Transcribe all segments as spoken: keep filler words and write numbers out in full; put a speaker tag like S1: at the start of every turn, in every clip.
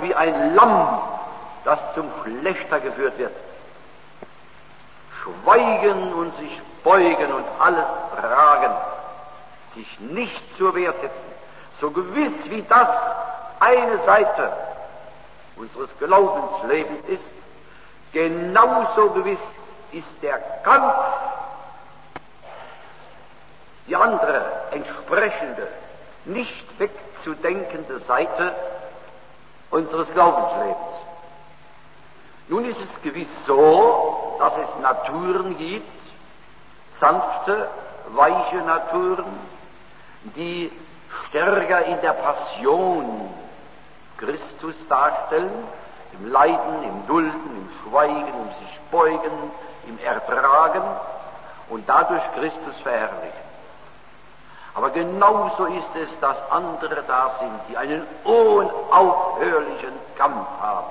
S1: wie ein Lamm, das zum Schlächter geführt wird. Schweigen und sich beugen und alles tragen, sich nicht zur Wehr setzen, so gewiss wie das eine Seite unseres Glaubenslebens ist, genauso gewiss ist der Kampf die andere, entsprechende, nicht wegzudenkende Seite unseres Glaubenslebens. Nun ist es gewiss so, dass es Naturen gibt, sanfte, weiche Naturen, die stärker in der Passion Christus darstellen, im Leiden, im Dulden, im Schweigen, im sich beugen, im Ertragen und dadurch Christus verherrlichen. Aber genauso ist es, dass andere da sind, die einen unaufhörlichen Kampf haben.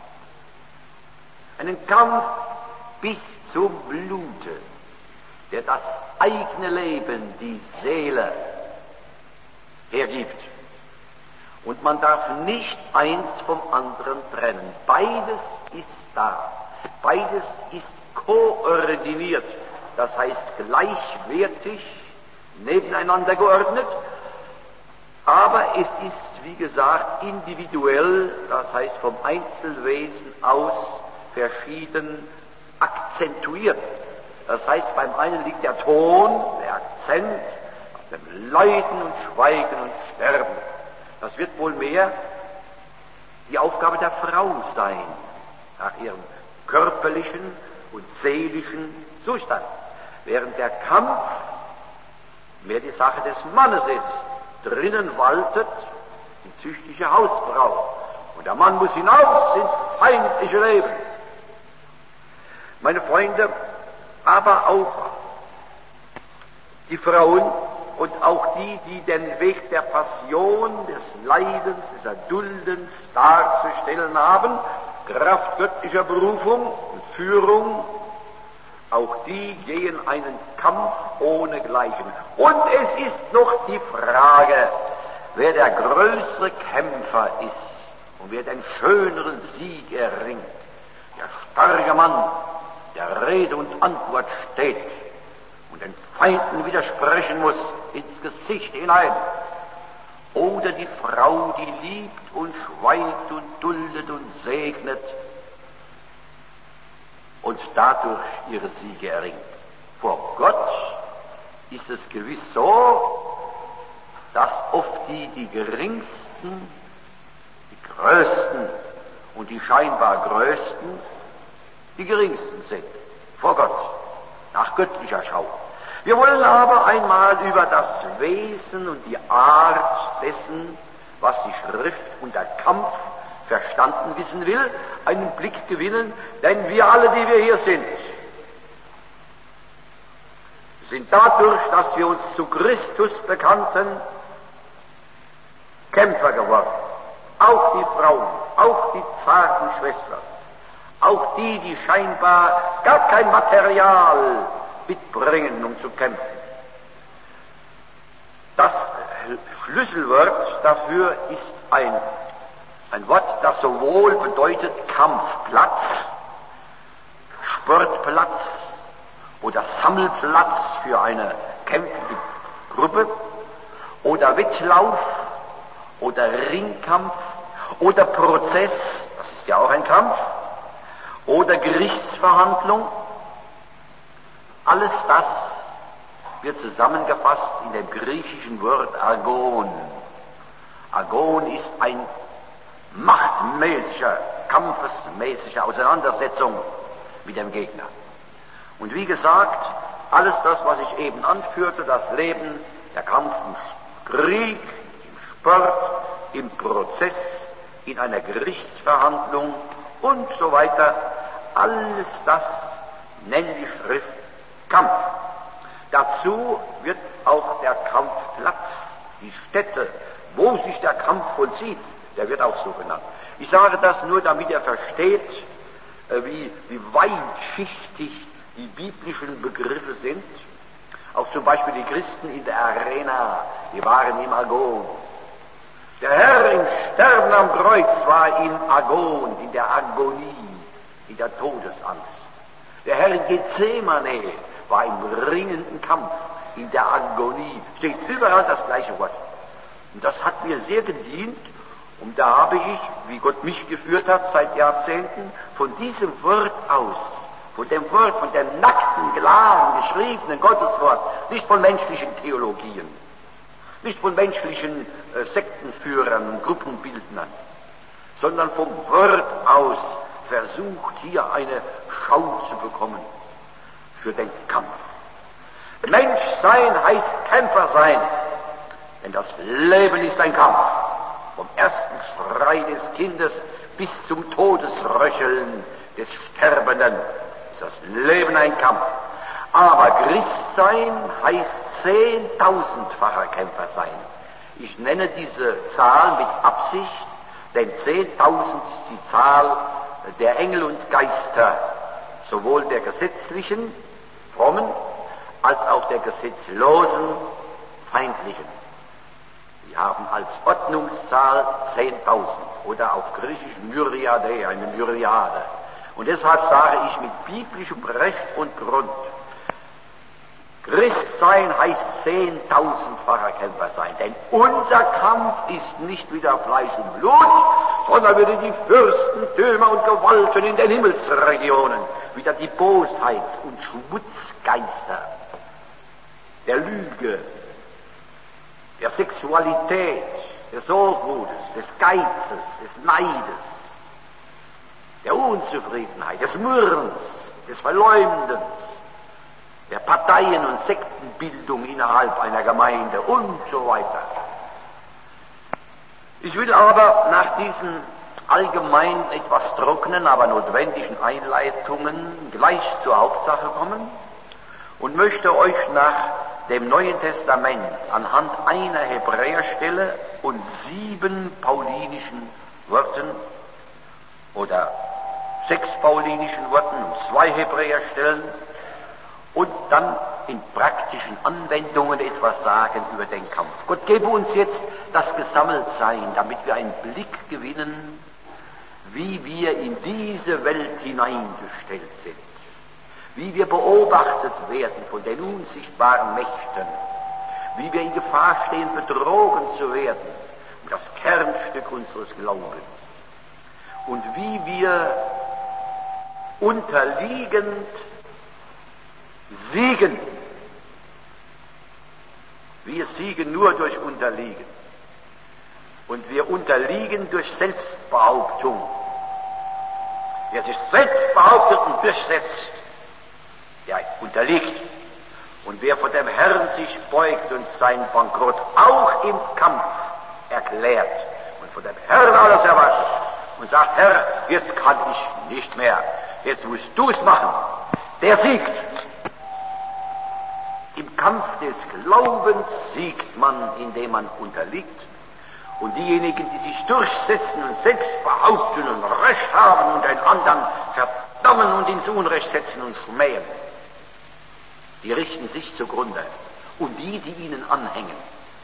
S1: Einen Kampf bis zum Blute, der das eigene Leben, die Seele, hergibt. Und man darf nicht eins vom anderen trennen. Beides ist da. Beides ist koordiniert, das heißt gleichwertig, nebeneinander geordnet, aber es ist, wie gesagt, individuell, das heißt vom Einzelwesen aus verschieden akzentuiert. Das heißt, beim einen liegt der Ton, der Akzent, auf dem Leiden und Schweigen und Sterben. Das wird wohl mehr die Aufgabe der Frau sein, nach ihrem körperlichen und seelischen Zustand, während der Kampf mehr die Sache des Mannes ist. Drinnen waltet die züchtige Hausfrau und der Mann muss hinaus ins feindliche Leben. Meine Freunde, aber auch die Frauen und auch die, die den Weg der Passion, des Leidens, des Erduldens darzustellen haben, Kraft göttlicher Berufung und Führung, auch die gehen einen Kampf ohnegleichen. Und es ist noch die Frage, wer der größere Kämpfer ist und wer den schöneren Sieg erringt. Der starke Mann, der Rede und Antwort steht und den Feinden widersprechen muss ins Gesicht hinein. Oder die Frau, die liebt und schweigt und duldet und segnet und dadurch ihre Siege erringt. Vor Gott ist es gewiss so, dass oft die, die geringsten, die größten und die scheinbar größten die geringsten sind, vor Gott, nach göttlicher Schau. Wir wollen aber einmal über das Wesen und die Art dessen, was die Schrift unter Kampf verstanden wissen will, einen Blick gewinnen, denn wir alle, die wir hier sind, sind dadurch, dass wir uns zu Christus bekannten, Kämpfer geworden. Auch die Frauen, auch die zarten Schwestern, auch die, die scheinbar gar kein Material mitbringen, um zu kämpfen. Das Schlüsselwort dafür ist ein, ein Wort, das sowohl bedeutet Kampfplatz, Sportplatz oder Sammelplatz für eine kämpfende Gruppe oder Wettlauf oder Ringkampf oder Prozess, das ist ja auch ein Kampf, oder Gerichtsverhandlung. Alles das wird zusammengefasst in dem griechischen Wort Agon. Agon ist ein machtmäßiger, kampfesmäßige Auseinandersetzung mit dem Gegner. Und wie gesagt, alles das, was ich eben anführte, das Leben, der Kampf im Krieg, im Sport, im Prozess, in einer Gerichtsverhandlung und so weiter, alles das nennt die Schrift Kampf. Dazu wird auch der Kampfplatz, die Stätte, wo sich der Kampf vollzieht, der wird auch so genannt. Ich sage das nur, damit ihr versteht, wie, wie weitschichtig die biblischen Begriffe sind. Auch zum Beispiel die Christen in der Arena, die waren im Agon. Der Herr im Sterben am Kreuz war im Agon, in der Agonie, in der Todesangst. Der Herr in Gethsemane war im ringenden Kampf, in der Agonie. Steht überall das gleiche Wort. Und das hat mir sehr gedient. Und da habe ich, wie Gott mich geführt hat seit Jahrzehnten, von diesem Wort aus, von dem Wort, von dem nackten, klaren, geschriebenen Gotteswort, nicht von menschlichen Theologien, nicht von menschlichen äh, Sektenführern und Gruppenbildnern, sondern vom Wort aus versucht, hier eine Schau zu bekommen für den Kampf. Mensch sein heißt Kämpfer sein, denn das Leben ist ein Kampf. Vom ersten Schrei des Kindes bis zum Todesröcheln des Sterbenden ist das Leben ein Kampf. Aber Christsein heißt zehntausendfacher Kämpfer sein. Ich nenne diese Zahl mit Absicht, denn zehntausend ist die Zahl der Engel und Geister, sowohl der gesetzlichen, frommen, als auch der gesetzlosen, feindlichen. Sie haben als Ordnungszahl zehntausend oder auf Griechisch Myriade, eine Myriade. Und deshalb sage ich mit biblischem Recht und Grund, Christsein heißt zehntausendfacher Kämpfer sein, denn unser Kampf ist nicht wieder Fleisch und Blut, sondern wieder die Fürstentümer und Gewalten in den Himmelsregionen, wieder die Bosheit und Schmutzgeister der Lüge, der Sexualität, des Hochmutes, des Geizes, des Neides, der Unzufriedenheit, des Murrens, des Verleumdens, der Parteien- und Sektenbildung innerhalb einer Gemeinde und so weiter. Ich will aber nach diesen allgemein etwas trockenen, aber notwendigen Einleitungen gleich zur Hauptsache kommen und möchte euch nach dem Neuen Testament anhand einer Hebräerstelle und sieben paulinischen Worten oder sechs paulinischen Worten und zwei Hebräerstellen und dann in praktischen Anwendungen etwas sagen über den Kampf. Gott gebe uns jetzt das Gesammeltsein, damit wir einen Blick gewinnen, wie wir in diese Welt hineingestellt sind, wie wir beobachtet werden von den unsichtbaren Mächten, wie wir in Gefahr stehen, betrogen zu werden, um das Kernstück unseres Glaubens, und wie wir unterliegend siegen. Wir siegen nur durch Unterliegen. Und wir unterliegen durch Selbstbehauptung. Wer sich selbst behauptet und durchsetzt, der unterliegt. Und wer vor dem Herrn sich beugt und sein Bankrott auch im Kampf erklärt und vor dem Herrn alles erwartet und sagt, Herr, jetzt kann ich nicht mehr, jetzt musst du es machen, der siegt. Im Kampf des Glaubens siegt man, indem man unterliegt. Und diejenigen, die sich durchsetzen und selbst behaupten und Recht haben und einen anderen verdammen und ins Unrecht setzen und schmähen, die richten sich zugrunde. Und die, die ihnen anhängen.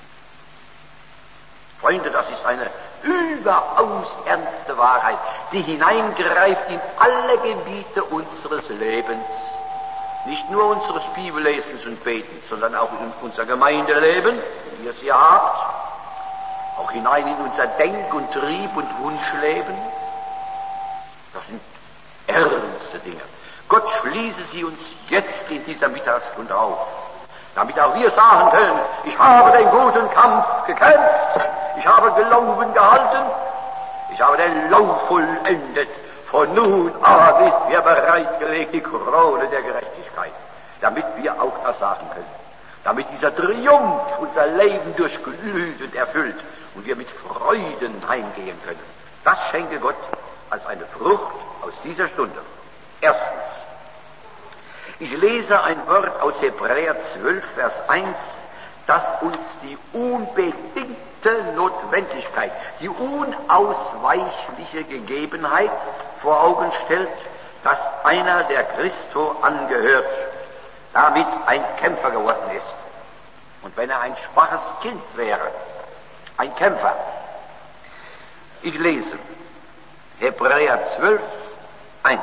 S1: Freunde, das ist eine überaus ernste Wahrheit, die hineingreift in alle Gebiete unseres Lebens. Nicht nur unseres Bibellesens und Betens, sondern auch in unser Gemeindeleben, wie ihr es hier habt, auch hinein in unser Denk- und Trieb- und Wunschleben. Das sind ernste Dinge. Gott schließe sie uns jetzt in dieser Mittagsstunde auf, damit auch wir sagen können, ich habe den guten Kampf gekämpft, ich habe Glauben gehalten, ich habe den Lauf vollendet. Von nun an ist mir bereitgelegt die Krone der Gerechtigkeit, damit wir auch das sagen können, damit dieser Triumph unser Leben durchglüht und erfüllt und wir mit Freuden heimgehen können. Das schenke Gott als eine Frucht aus dieser Stunde. Erstens, ich lese ein Wort aus Hebräer zwölf, Vers eins, das uns die unbedingte Notwendigkeit, die unausweichliche Gegebenheit vor Augen stellt, dass einer, der Christo angehört, damit ein Kämpfer geworden ist. Und wenn er ein schwaches Kind wäre, ein Kämpfer, Ich lese Hebräer zwölf, eins.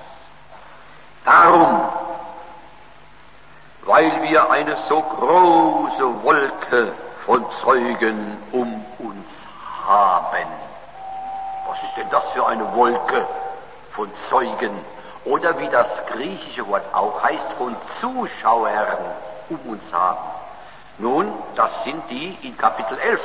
S1: Darum, weil wir eine so große Wolke von Zeugen um uns haben. Was ist denn das für eine Wolke von Zeugen? Oder wie das griechische Wort auch heißt, von Zuschauern um uns haben. Nun, das sind die in Kapitel elf.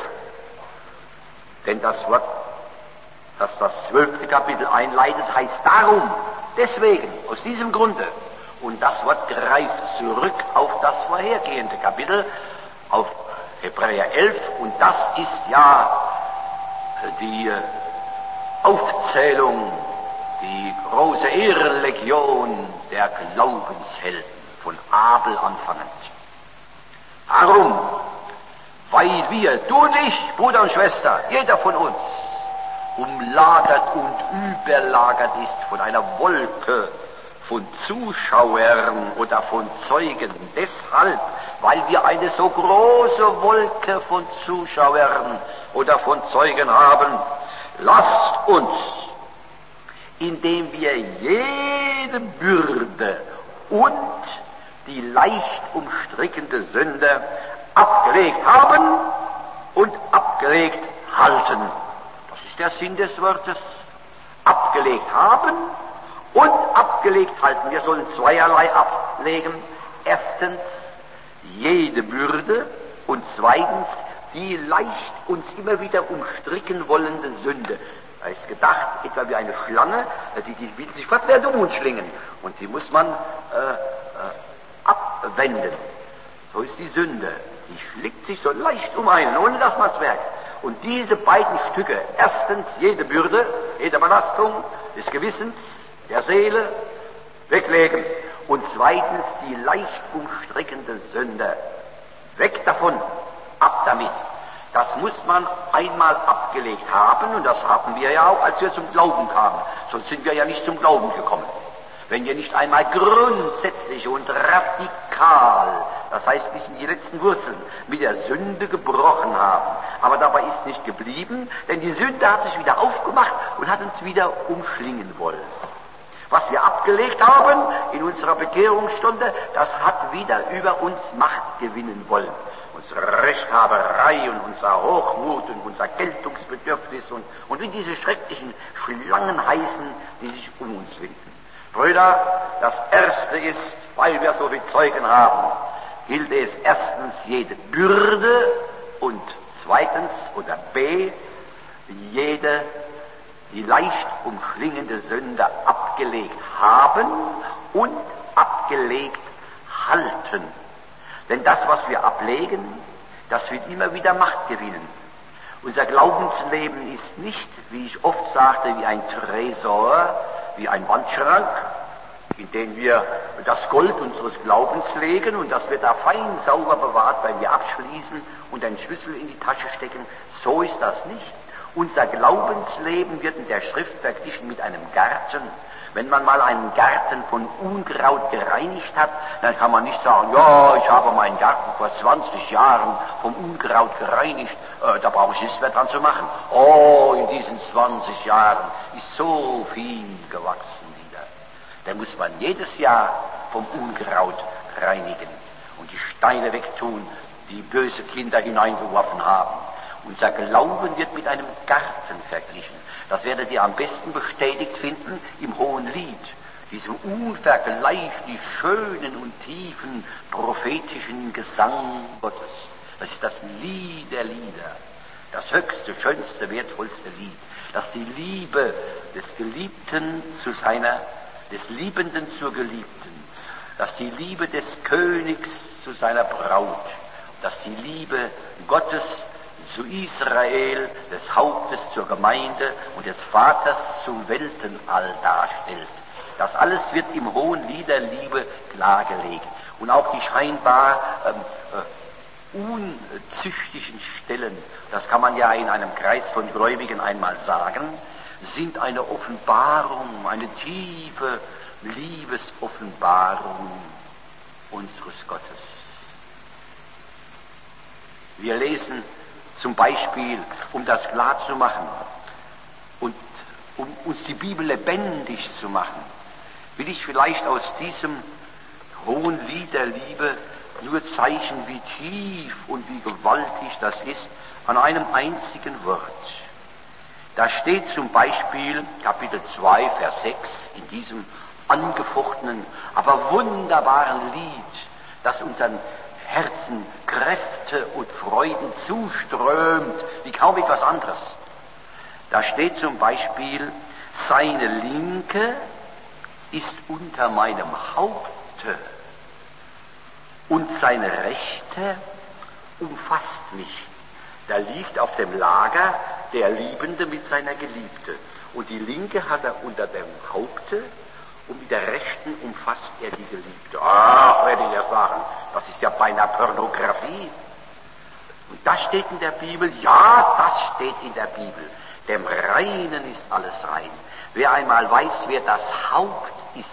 S1: Denn das Wort, das das zwölfte Kapitel einleitet, heißt darum, deswegen, aus diesem Grunde. Und das Wort greift zurück auf das vorhergehende Kapitel, auf Hebräer elf, und das ist ja die Aufzählung, die große Ehrenlegion der Glaubenshelden, von Abel anfangend. Darum, weil wir, du und ich, Bruder und Schwester, jeder von uns, umlagert und überlagert ist von einer Wolke von Zuschauern oder von Zeugen, deshalb, weil wir eine so große Wolke von Zuschauern oder von Zeugen haben, lasst uns, indem wir jede Bürde und die leicht umstrickende Sünde abgelegt haben und abgelegt halten. Das ist der Sinn des Wortes. Abgelegt haben und abgelegt halten. Wir sollen zweierlei ablegen. Erstens jede Bürde und zweitens die leicht uns immer wieder umstricken wollende Sünde. Da ist gedacht, etwa wie eine Schlange, die, die will sich fortwährend um uns schlingen. Und die muss man äh, äh, abwenden. So ist die Sünde. Die schlägt sich so leicht um einen, ohne dass man es merkt. Und diese beiden Stücke, erstens jede Bürde, jede Belastung des Gewissens, der Seele, weglegen. Und zweitens die leicht umstrickende Sünde. Weg davon, ab damit. Das muss man einmal abgelegt haben, und das haben wir ja auch, als wir zum Glauben kamen. Sonst sind wir ja nicht zum Glauben gekommen. Wenn wir nicht einmal grundsätzlich und radikal, das heißt bis in die letzten Wurzeln, mit der Sünde gebrochen haben. Aber dabei ist nicht geblieben, denn die Sünde hat sich wieder aufgemacht und hat uns wieder umschlingen wollen. Was wir abgelegt haben in unserer Bekehrungsstunde, das hat wieder über uns Macht gewinnen wollen. Unsere Rechthaberei und unser Hochmut und unser Geltungsbedürfnis und, und wie diese schrecklichen Schlangen heißen, die sich um uns winden. Brüder, das Erste ist, weil wir so viele Zeugen haben, gilt es erstens jede Bürde und zweitens oder B, jede die leicht umschlingende Sünde abgelegt haben und abgelegt halten. Denn das, was wir ablegen, das wird immer wieder Macht gewinnen. Unser Glaubensleben ist nicht, wie ich oft sagte, wie ein Tresor, wie ein Wandschrank, in den wir das Gold unseres Glaubens legen und das wird da fein sauber bewahrt, wenn wir abschließen und einen Schlüssel in die Tasche stecken. So ist das nicht. Unser Glaubensleben wird in der Schrift verglichen mit einem Garten. Wenn man mal einen Garten von Unkraut gereinigt hat, dann kann man nicht sagen, ja, ich habe meinen Garten vor zwanzig Jahren vom Unkraut gereinigt, äh, da brauche ich nichts mehr dran zu machen. Oh, in diesen zwanzig Jahren ist so viel gewachsen wieder. Da muss man jedes Jahr vom Unkraut reinigen und die Steine wegtun, die böse Kinder hineingeworfen haben. Unser Glauben wird mit einem Garten verglichen. Das werdet ihr am besten bestätigt finden im Hohen Lied, diesem unvergleichlich schönen und tiefen prophetischen Gesang Gottes. Das ist das Lied der Lieder, das höchste, schönste, wertvollste Lied, das die Liebe des Geliebten zu seiner, des Liebenden zur Geliebten, das die Liebe des Königs zu seiner Braut, das die Liebe Gottes zu Israel, des Hauptes zur Gemeinde und des Vaters zum Weltenall darstellt. Das alles wird im Hohen Lied der Liebe klargelegt. Und auch die scheinbar ähm, äh, unzüchtigen Stellen, das kann man ja in einem Kreis von Gläubigen einmal sagen, sind eine Offenbarung, eine tiefe Liebesoffenbarung unseres Gottes. Wir lesen zum Beispiel, um das klar zu machen, Und um uns die Bibel lebendig zu machen, will ich vielleicht aus diesem hohen Lied der Liebe nur zeichnen, wie tief und wie gewaltig das ist, an einem einzigen Wort. Da steht zum Beispiel Kapitel zwei, Vers sechs, in diesem angefochtenen, aber wunderbaren Lied, das unseren Herzen Kräfte und Freuden zuströmt, wie kaum etwas anderes. Da steht zum Beispiel, seine Linke ist unter meinem Haupte und seine Rechte umfasst mich. Da liegt auf dem Lager der Liebende mit seiner Geliebte. Und die Linke hat er unter dem Haupte und mit der Rechten umfasst er die Geliebte. Ach, werde ich ja sagen, das ist ja beinahe Pornografie. Und das steht in der Bibel, ja, das steht in der Bibel. Dem Reinen ist alles rein. Wer einmal weiß, wer das Haupt ist,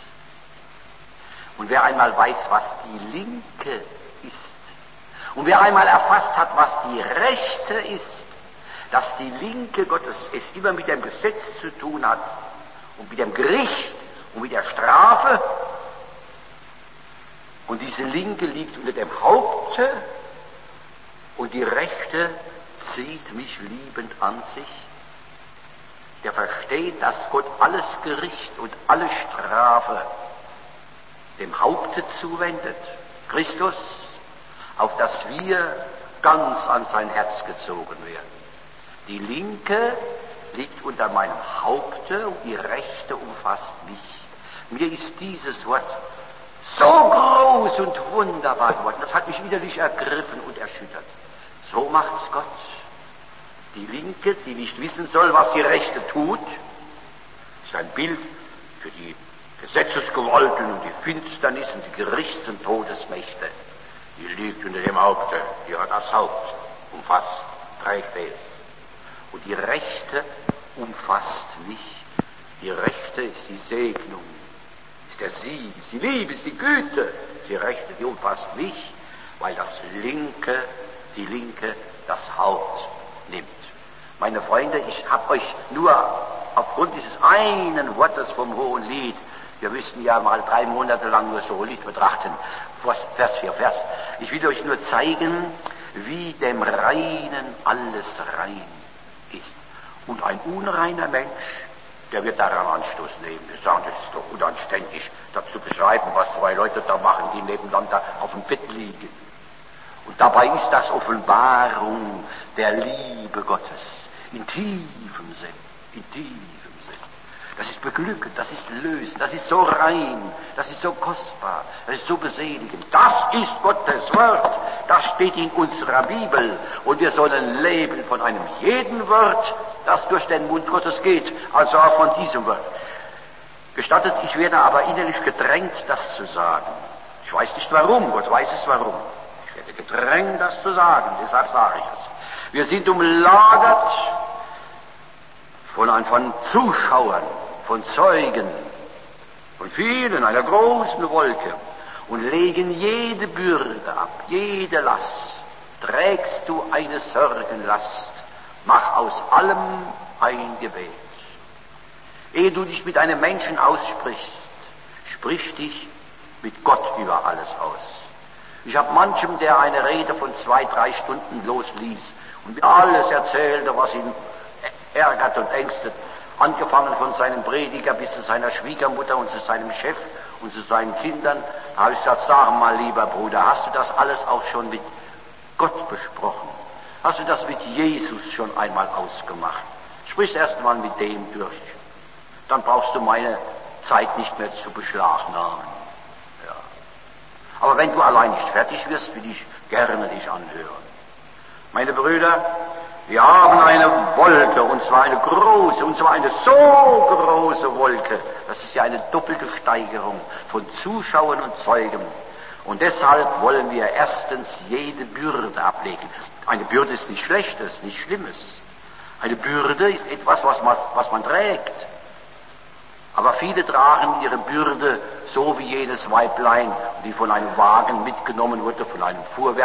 S1: und wer einmal weiß, was die Linke ist, und wer einmal erfasst hat, was die Rechte ist, dass die Linke Gottes es immer mit dem Gesetz zu tun hat und mit dem Gericht und mit der Strafe, und diese Linke liegt unter dem Haupte und die Rechte zieht mich liebend an sich, der versteht, dass Gott alles Gericht und alle Strafe dem Haupte zuwendet, Christus, auf das wir ganz an sein Herz gezogen werden. Die Linke liegt unter meinem Haupte und die Rechte umfasst mich. Mir ist dieses Wort so groß und wunderbar geworden, das hat mich innerlich ergriffen und erschüttert. So macht's Gott. Die Linke, die nicht wissen soll, was die Rechte tut, ist ein Bild für die Gesetzesgewalten und die Finsternis und die Gerichts- und Todesmächte. Die liegt unter dem Haupte, die hat das Haupt, umfasst, trägt es. Und die Rechte umfasst mich. Die Rechte ist die Segnung, ist der Sieg, ist die Liebe, ist die Güte. Ist die Rechte, die umfasst mich, weil das Linke, die Linke das Haupt nimmt. Meine Freunde, ich habe euch nur aufgrund dieses einen Wortes vom Hohen Lied, wir müssten ja mal drei Monate lang nur so Lied betrachten, Vers für Vers. Ich will euch nur zeigen, wie dem Reinen alles rein ist. Und ein unreiner Mensch, der wird daran Anstoß nehmen. Wir sagen, das ist doch unanständig, das zu beschreiben, was zwei Leute da machen, die nebeneinander auf dem Bett liegen. Und dabei ist das Offenbarung der Liebe Gottes. In tiefem Sinn, in tiefem Sinn. Das ist beglückend, das ist lösend, das ist so rein, das ist so kostbar, das ist so beseligend. Das ist Gottes Wort, das steht in unserer Bibel. Und wir sollen leben von einem jeden Wort, das durch den Mund Gottes geht, also auch von diesem Wort. Gestattet, ich werde aber innerlich gedrängt, das zu sagen. Ich weiß nicht warum, Gott weiß es warum. Ich werde gedrängt, das zu sagen, deshalb sage ich es. Wir sind umlagert von, von Zuschauern, von Zeugen, von vielen, einer großen Wolke, und legen jede Bürde ab, jede Last. Trägst du eine Sorgenlast, mach aus allem ein Gebet. Ehe du dich mit einem Menschen aussprichst, sprich dich mit Gott über alles aus. Ich habe manchem, der eine Rede von zwei, drei Stunden losließ und mir alles erzählte, was ihn ärgert und ängstet, angefangen von seinem Prediger bis zu seiner Schwiegermutter und zu seinem Chef und zu seinen Kindern, da habe ich gesagt, sag mal, lieber Bruder, hast du das alles auch schon mit Gott besprochen? Hast du das mit Jesus schon einmal ausgemacht? Sprich erst mal mit dem durch. Dann brauchst du meine Zeit nicht mehr zu beschlagnahmen. Ja. Aber wenn du allein nicht fertig wirst, will ich gerne dich anhören. Meine Brüder, wir haben eine Wolke, und zwar eine große, und zwar eine so große Wolke. Das ist ja eine doppelte Steigerung von Zuschauern und Zeugen. Und deshalb wollen wir erstens jede Bürde ablegen. Eine Bürde ist nichts Schlechtes, nichts Schlimmes. Eine Bürde ist etwas, was man, was man trägt. Aber viele tragen ihre Bürde so wie jenes Weiblein, die von einem Wagen mitgenommen wurde, von einem Fuhrwerk,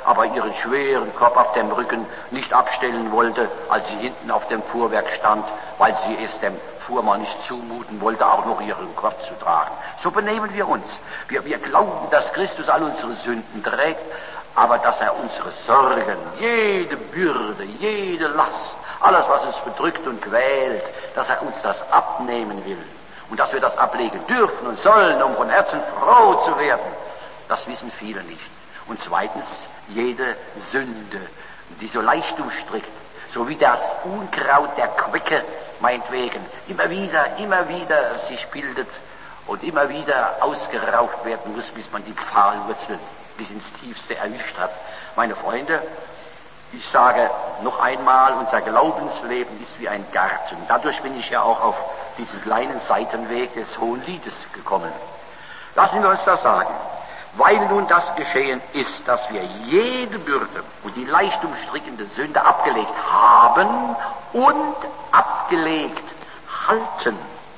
S1: aber ihren schweren Korb auf dem Rücken nicht abstellen wollte, als sie hinten auf dem Fuhrwerk stand, weil sie es dem Fuhrmann nicht zumuten wollte, auch noch ihren Korb zu tragen. So benehmen wir uns. Wir, wir glauben, dass Christus all unsere Sünden trägt, aber dass er unsere Sorgen, jede Bürde, jede Last, alles, was uns bedrückt und quält, dass er uns das abnehmen will. Und dass wir das ablegen dürfen und sollen, um von Herzen froh zu werden. Das wissen viele nicht. Und zweitens, jede Sünde, die so leicht umstrickt, so wie das Unkraut der Quecke, meinetwegen, immer wieder, immer wieder sich bildet und immer wieder ausgeraucht werden muss, bis man die Pfahlwurzel bis ins Tiefste erwischt hat. Meine Freunde, ich sage noch einmal, unser Glaubensleben ist wie ein Garten. Dadurch bin ich ja auch auf diesen kleinen Seitenweg des Hohen Liedes gekommen. Lassen wir uns das sagen. Weil nun das geschehen ist, dass wir jede Bürde und die leicht umstrickende Sünde abgelegt haben und abgelegt halten.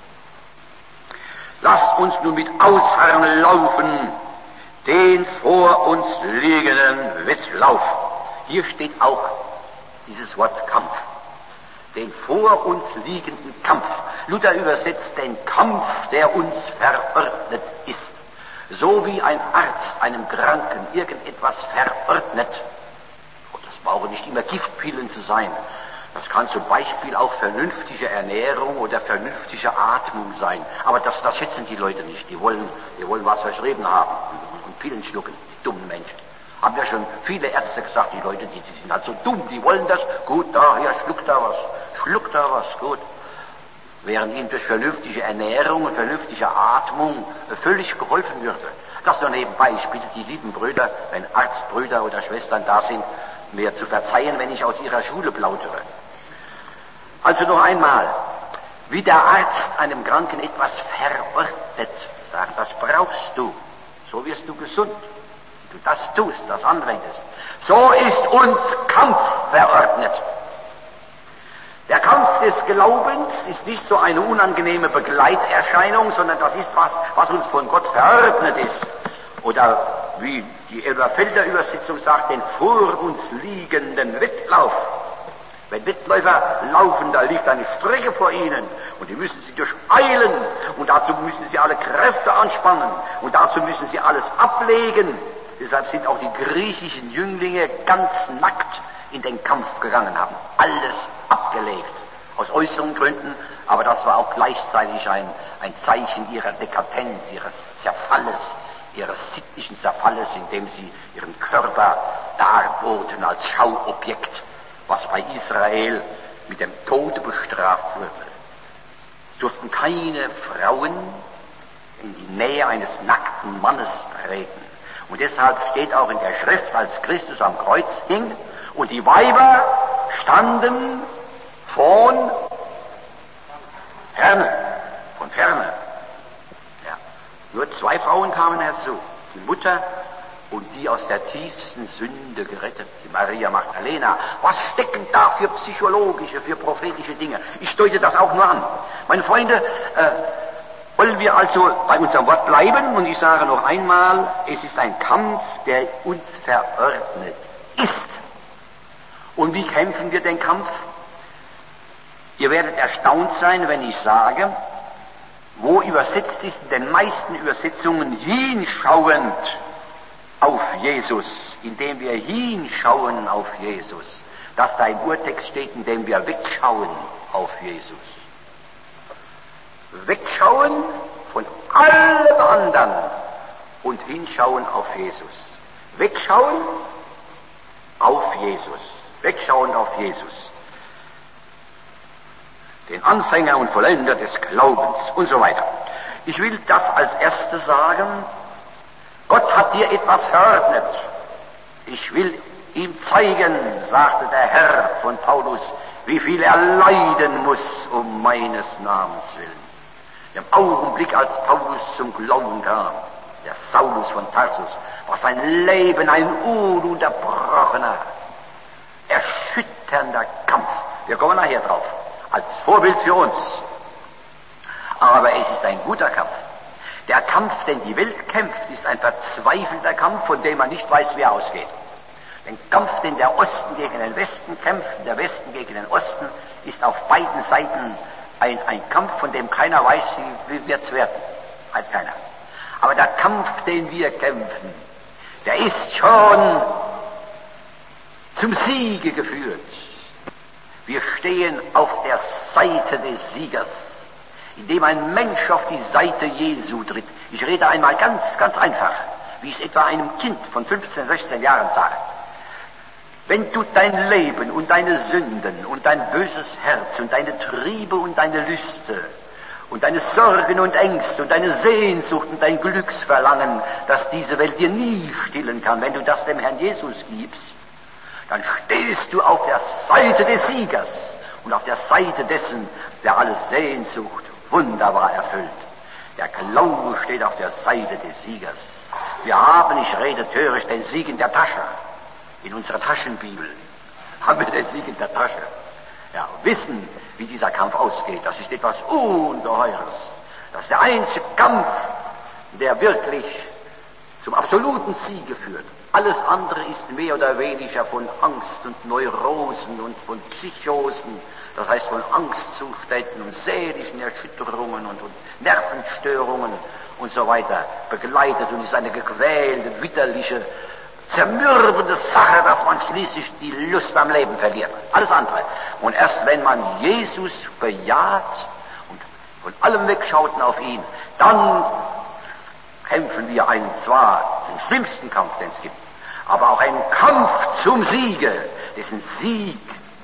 S1: Lasst uns nun mit Ausharren laufen, den vor uns liegenden Wettlauf. Hier steht auch dieses Wort Kampf. Den vor uns liegenden Kampf. Luther übersetzt den Kampf, der uns verordnet ist. So wie ein Arzt einem Kranken irgendetwas verordnet. Und das brauchen nicht immer Giftpillen zu sein. Das kann zum Beispiel auch vernünftige Ernährung oder vernünftige Atmung sein. Aber das, das schätzen die Leute nicht. Die wollen, die wollen was verschrieben haben und, und Pillen schlucken, die dummen Menschen. Haben ja schon viele Ärzte gesagt, die Leute, die, die sind halt so dumm, die wollen das. Gut, da, ja, schluckt da was, schluckt da was, gut. Während ihnen durch vernünftige Ernährung und vernünftige Atmung völlig geholfen würde. Das nur nebenbei. Ich bitte die lieben Brüder, wenn Arztbrüder oder Schwestern da sind, mir zu verzeihen, wenn ich aus ihrer Schule plaudere. Also noch einmal, wie der Arzt einem Kranken etwas verordnet, sagt, das brauchst du, so wirst du gesund. Wenn du das tust, das anwendest. So ist uns Kampf verordnet. Der Kampf des Glaubens ist nicht so eine unangenehme Begleiterscheinung, sondern das ist was, was uns von Gott verordnet ist. Oder wie die Elberfelder Übersetzung sagt, den vor uns liegenden Wettlauf. Wenn Wettläufer laufen, da liegt eine Strecke vor ihnen und die müssen sie durcheilen und dazu müssen sie alle Kräfte anspannen und dazu müssen sie alles ablegen. Deshalb sind auch die griechischen Jünglinge ganz nackt in den Kampf gegangen, haben alles abgelegt. Aus äußeren Gründen, aber das war auch gleichzeitig ein, ein Zeichen ihrer Dekadenz, ihres Zerfalles, ihres sittlichen Zerfalles, indem sie ihren Körper darboten als Schauobjekt, was bei Israel mit dem Tode bestraft wurde. Es durften keine Frauen in die Nähe eines nackten Mannes treten. Und deshalb steht auch in der Schrift, als Christus am Kreuz hing, und die Weiber standen von ferne, von ferne. Ja. Nur zwei Frauen kamen herzu, die Mutter und die aus der tiefsten Sünde gerettet, die Maria Magdalena. Was stecken da für psychologische, für prophetische Dinge? Ich deute das auch nur an. Meine Freunde, äh, wollen wir also bei unserem Wort bleiben, und ich sage noch einmal, es ist ein Kampf, der uns verordnet ist. Und wie kämpfen wir den Kampf? Ihr werdet erstaunt sein, wenn ich sage, wo übersetzt ist in den meisten Übersetzungen hinschauend auf Jesus, indem wir hinschauen auf Jesus, dass da im Urtext steht, indem wir wegschauen auf Jesus. Wegschauen von allem anderen und hinschauen auf Jesus. Wegschauen auf Jesus. Wegschauen auf Jesus. Den Anfänger und Vollender des Glaubens und so weiter. Ich will das als erstes sagen. Gott hat dir etwas verordnet. Ich will ihm zeigen, sagte der Herr von Paulus, wie viel er leiden muss um meines Namens willen. Im Augenblick, als Paulus zum Glauben kam, der Saulus von Tarsus, war sein Leben ein ununterbrochener, erschütternder Kampf. Wir kommen nachher drauf, als Vorbild für uns. Aber es ist ein guter Kampf. Der Kampf, den die Welt kämpft, ist ein verzweifelter Kampf, von dem man nicht weiß, wie er ausgeht. Den Kampf, den der Osten gegen den Westen kämpft, der Westen gegen den Osten, ist auf beiden Seiten ein, ein Kampf, von dem keiner weiß, wie wird's werden. Weiß keiner. Aber der Kampf, den wir kämpfen, der ist schon zum Siege geführt. Wir stehen auf der Seite des Siegers, indem ein Mensch auf die Seite Jesu tritt. Ich rede einmal ganz, ganz einfach, wie ich es etwa einem Kind von fünfzehn, sechzehn Jahren sage. Wenn du dein Leben und deine Sünden und dein böses Herz und deine Triebe und deine Lüste und deine Sorgen und Ängste und deine Sehnsucht und dein Glücksverlangen, dass diese Welt dir nie stillen kann, wenn du das dem Herrn Jesus gibst, dann stehst du auf der Seite des Siegers und auf der Seite dessen, der alle Sehnsucht wunderbar erfüllt. Der Glaube steht auf der Seite des Siegers. Wir haben, ich rede töricht, den Sieg in der Tasche. In unserer Taschenbibel haben wir den Sieg in der Tasche. Ja, wissen, wie dieser Kampf ausgeht, das ist etwas Ungeheures. Das ist der einzige Kampf, der wirklich zum absoluten Siege führt. Alles andere ist mehr oder weniger von Angst und Neurosen und von Psychosen, das heißt von Angstzuständen und seelischen Erschütterungen und, und Nervenstörungen und so weiter begleitet und ist eine gequälte, witterliche, zermürbende Sache, dass man schließlich die Lust am Leben verliert. Alles andere. Und erst wenn man Jesus bejaht und von allem wegschaut auf ihn, dann kämpfen wir einen zwar den schlimmsten Kampf, den es gibt, aber auch einen Kampf zum Siege, dessen Sieg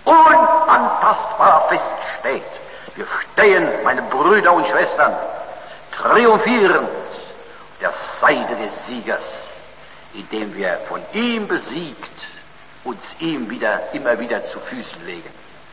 S1: unantastbar feststeht. Wir stehen, meine Brüder und Schwestern, triumphierend auf der Seite des Siegers, indem wir von ihm besiegt uns ihm wieder, immer wieder zu Füßen legen.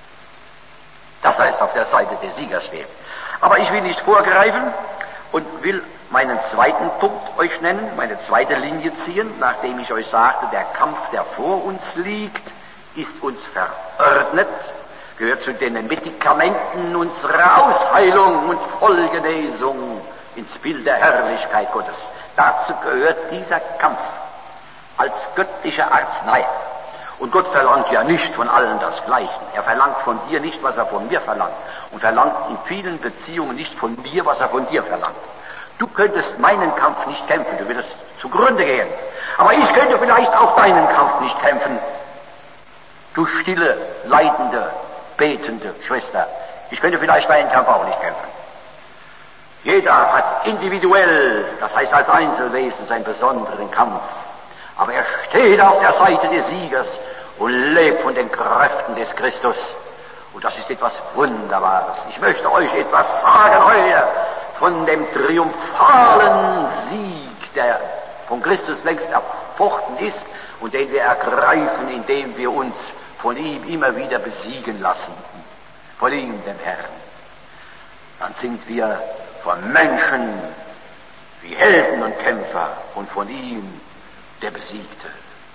S1: Das heißt, auf der Seite des Siegers stehen. Aber ich will nicht vorgreifen und will meinen zweiten Punkt euch nennen, meine zweite Linie ziehen, nachdem ich euch sagte, der Kampf, der vor uns liegt, ist uns verordnet, gehört zu den Medikamenten unserer Ausheilung und Vollgenesung ins Bild der Herrlichkeit Gottes. Dazu gehört dieser Kampf als göttliche Arznei. Und Gott verlangt ja nicht von allen das Gleiche. Er verlangt von dir nicht, was er von mir verlangt. Und verlangt in vielen Beziehungen nicht von mir, was er von dir verlangt. Du könntest meinen Kampf nicht kämpfen, du würdest zugrunde gehen. Aber ich könnte vielleicht auch deinen Kampf nicht kämpfen. Du stille, leidende, betende Schwester. Ich könnte vielleicht deinen Kampf auch nicht kämpfen. Jeder hat individuell, das heißt als Einzelwesen, seinen besonderen Kampf. Aber er steht auf der Seite des Siegers und lebt von den Kräften des Christus. Und das ist etwas Wunderbares. Ich möchte euch etwas sagen heute von dem triumphalen Sieg, der von Christus längst erfochten ist und den wir ergreifen, indem wir uns von ihm immer wieder besiegen lassen. Von ihm, dem Herrn. Dann sind wir von Menschen wie Helden und Kämpfer und von ihm der Besiegte.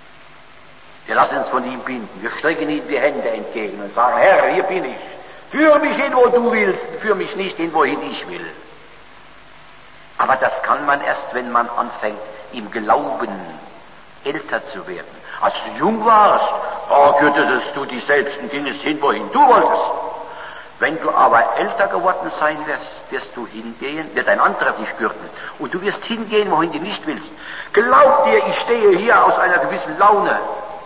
S1: Wir lassen uns von ihm binden. Wir strecken ihm die Hände entgegen und sagen, Herr, hier bin ich. Führe mich hin, wo du willst. Führe mich nicht hin, wohin ich will. Aber das kann man erst, wenn man anfängt, im Glauben älter zu werden. Als du jung warst, oh, gürtetest du dich selbst und gingest hin, wohin du wolltest. Wenn du aber älter geworden sein wirst, wirst du hingehen, wird ein anderer dich gürten. Und du wirst hingehen, wohin du nicht willst. Glaub dir, ich stehe hier aus einer gewissen Laune.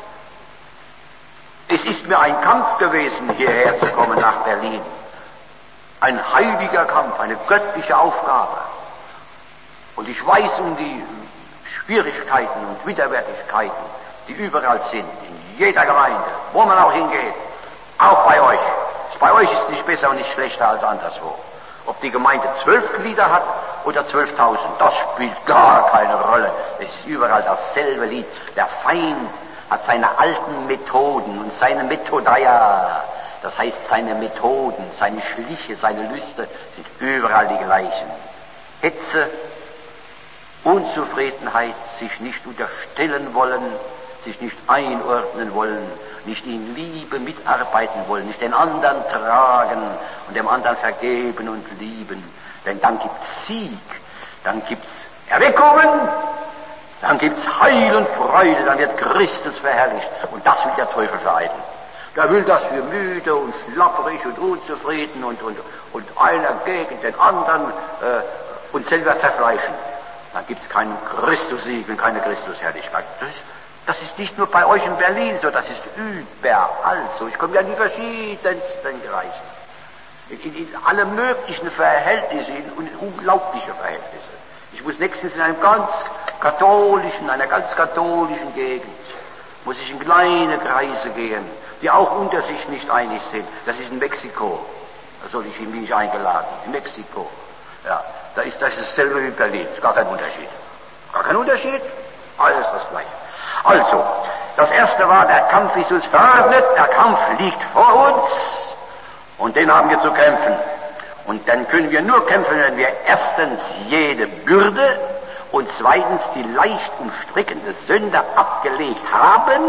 S1: Es ist mir ein Kampf gewesen, hierher zu kommen nach Berlin. Ein heiliger Kampf, eine göttliche Aufgabe. Und ich weiß um die Schwierigkeiten und Widerwärtigkeiten, die überall sind, in jeder Gemeinde, wo man auch hingeht, auch bei euch. Bei euch ist es nicht besser und nicht schlechter als anderswo. Ob die Gemeinde zwölf Glieder hat oder zwölftausend, das spielt gar keine Rolle. Es ist überall dasselbe Lied. Der Feind hat seine alten Methoden und seine Methodeia, das heißt seine Methoden, seine Schliche, seine Lüste, sind überall die gleichen. Hetze, Unzufriedenheit, sich nicht unterstellen wollen, sich nicht einordnen wollen, nicht in Liebe mitarbeiten wollen, nicht den anderen tragen und dem anderen vergeben und lieben. Denn dann gibt's Sieg, dann gibt's Erweckungen, Dann gibt's Heil und Freude, dann wird Christus verherrlicht. Und das will der Teufel vereiteln. Der will, dass wir müde und schlapperig und unzufrieden und, und, und einer gegen den anderen äh, uns selber zerfleischen. Dann gibt's keinen Christussieg und keine Christusherrlichkeit. Das ist, das ist nicht nur bei euch in Berlin so, das ist überall so. Ich komme ja in die verschiedensten Kreisen. In, in, in alle möglichen Verhältnisse, in, in unglaubliche Verhältnisse. Ich muss nächstens in einem ganz katholischen, einer ganz katholischen Gegend, muss ich in kleine Kreise gehen, die auch unter sich nicht einig sind. Das ist in Mexiko. Da soll ich, bin ich eingeladen. In Mexiko. Ja, da ist das dasselbe wie in Berlin. Ist gar kein Unterschied. Gar kein Unterschied. Alles das Gleiche. Also, das erste war, der Kampf ist uns verordnet, der Kampf liegt vor uns und den haben wir zu kämpfen. Und dann können wir nur kämpfen, wenn wir erstens jede Bürde und zweitens die leicht umstrickende Sünde abgelegt haben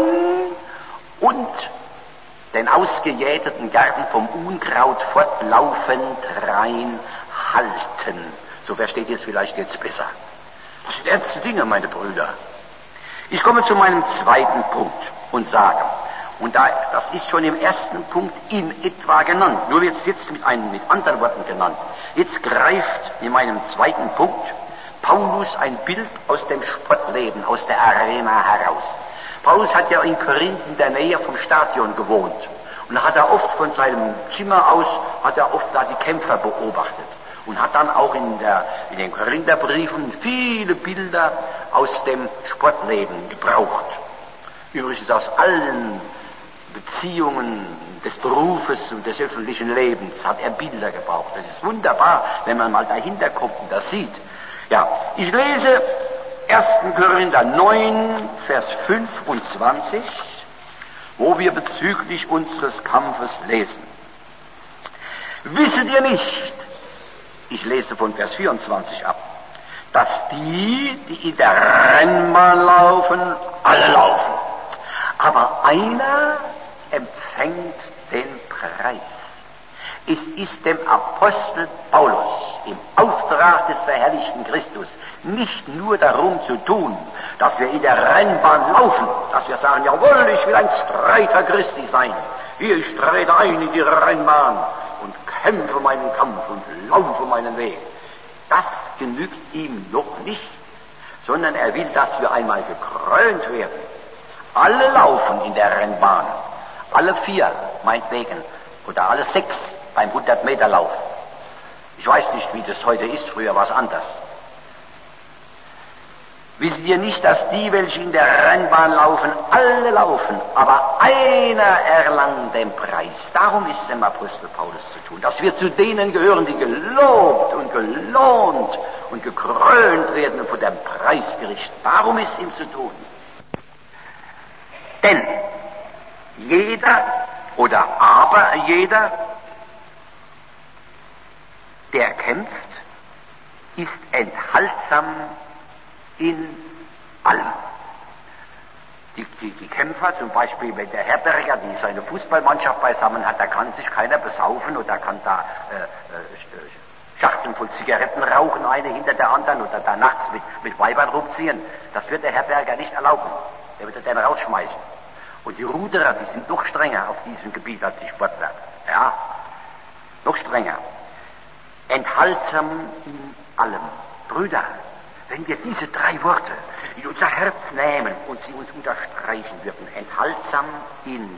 S1: und den ausgejäteten Garten vom Unkraut fortlaufend rein halten. So versteht ihr es vielleicht jetzt besser. Das sind ernste Dinge, meine Brüder. Ich komme zu meinem zweiten Punkt und sage, und da, das ist schon im ersten Punkt in etwa genannt, nur wird es jetzt mit, einem, mit anderen Worten genannt. Jetzt greift in meinem zweiten Punkt Paulus ein Bild aus dem Sportleben, aus der Arena heraus. Paulus hat ja in Korinth in der Nähe vom Stadion gewohnt. Und da hat er oft von seinem Zimmer aus, hat er oft da die Kämpfer beobachtet. Und hat dann auch in, der, in den Korintherbriefen viele Bilder aus dem Sportleben gebraucht. Übrigens aus allen Beziehungen des Berufes und des öffentlichen Lebens hat er Bilder gebraucht. Das ist wunderbar, wenn man mal dahinter kommt und das sieht. Ja, ich lese ersten Korinther neun, Vers fünfundzwanzig, wo wir bezüglich unseres Kampfes lesen. Wisset ihr nicht, ich lese von Vers vierundzwanzig ab, dass die, die in der Rennbahn laufen, alle laufen, aber einer empfängt den Preis. Es ist dem Apostel Paulus im Auftrag des verherrlichten Christus nicht nur darum zu tun, dass wir in der Rennbahn laufen, dass wir sagen, jawohl, ich will ein Streiter Christi sein. Hier, ich trete ein in die Rennbahn und kämpfe meinen Kampf und laufe meinen Weg. Das genügt ihm noch nicht, sondern er will, dass wir einmal gekrönt werden. Alle laufen in der Rennbahn, alle vier, meinetwegen, oder alle sechs beim hundert Meter Lauf. Ich weiß nicht, wie das heute ist, früher war es anders. Wisst ihr nicht, dass die, welche in der Rennbahn laufen, alle laufen, aber einer erlangt den Preis. Darum ist es dem Apostel Paulus zu tun, dass wir zu denen gehören, die gelobt und gelohnt und gekrönt werden und vor dem Preisgericht. Darum ist es ihm zu tun. Denn jeder oder aber jeder, der kämpft, ist enthaltsam in allem. Die, die, die Kämpfer, zum Beispiel, wenn der Herberger die seine Fußballmannschaft beisammen hat, da kann sich keiner besaufen oder kann da äh, äh, Schachteln voll Zigaretten rauchen, eine hinter der anderen, oder da nachts mit, mit Weibern rumziehen. Das wird der Herberger nicht erlauben. Der wird den rausschmeißen. Und die Ruderer, die sind noch strenger auf diesem Gebiet als die Sportler. Ja, noch strenger. Enthaltsam in allem. Brüder, wenn wir diese drei Worte in unser Herz nehmen und sie uns unterstreichen würden, enthaltsam in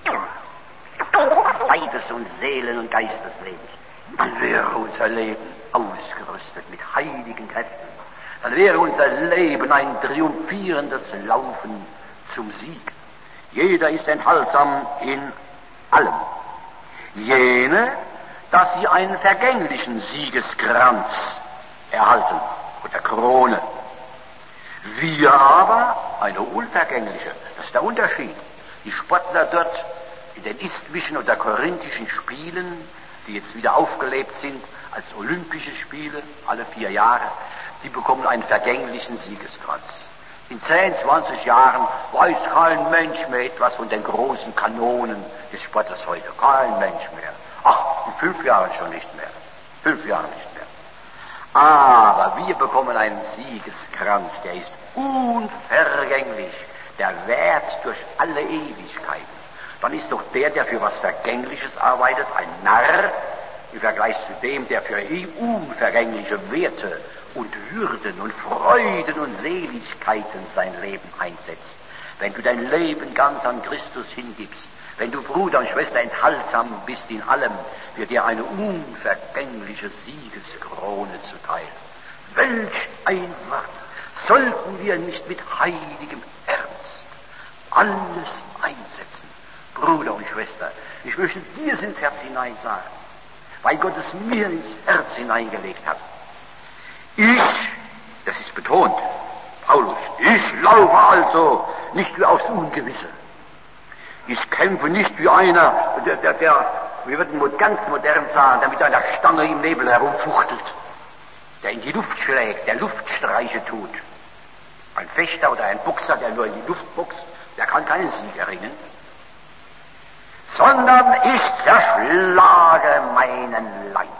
S1: Leibes- und Seelen- und Geisteslebens, dann wäre unser Leben ausgerüstet mit heiligen Kräften. Dann wäre unser Leben ein triumphierendes Laufen zum Sieg. Jeder ist enthaltsam in allem. Jene, dass sie einen vergänglichen Siegeskranz erhalten oder Krone. Wir aber eine unvergängliche. Das ist der Unterschied. Die Sportler dort in den isthmischen oder korinthischen Spielen, die jetzt wieder aufgelebt sind als Olympische Spiele, alle vier Jahre, die bekommen einen vergänglichen Siegeskranz. In zehn, zwanzig Jahren weiß kein Mensch mehr etwas von den großen Kanonen des Sportes heute. Kein Mensch mehr. Ach, in fünf Jahren schon nicht mehr. Fünf Jahre nicht mehr. Aber wir bekommen einen Siegeskranz, der ist unvergänglich, der Wert durch alle Ewigkeiten, dann ist doch der, der für was Vergängliches arbeitet, ein Narr im Vergleich zu dem, der für unvergängliche Werte und Würden und Freuden und Seligkeiten sein Leben einsetzt. Wenn du dein Leben ganz an Christus hingibst, wenn du Bruder und Schwester enthaltsam bist in allem, wird dir eine unvergängliche Siegeskrone zuteil. Welch ein Wort! Sollten wir nicht mit heiligem Ernst alles einsetzen, Bruder und Schwester? Ich möchte dir ins Herz hinein sagen, weil Gott es mir ins Herz hineingelegt hat. Ich, das ist betont, Paulus, ich laufe also nicht wie aufs Ungewisse. Ich kämpfe nicht wie einer, der, der, der wir würden ganz modern sagen, der mit einer Stange im Nebel herumfuchtelt, der in die Luft schlägt, der Luftstreiche tut. Ein Fechter oder ein Boxer, der nur in die Luft boxt, der kann keinen Sieg erringen. Sondern ich zerschlage meinen Leib.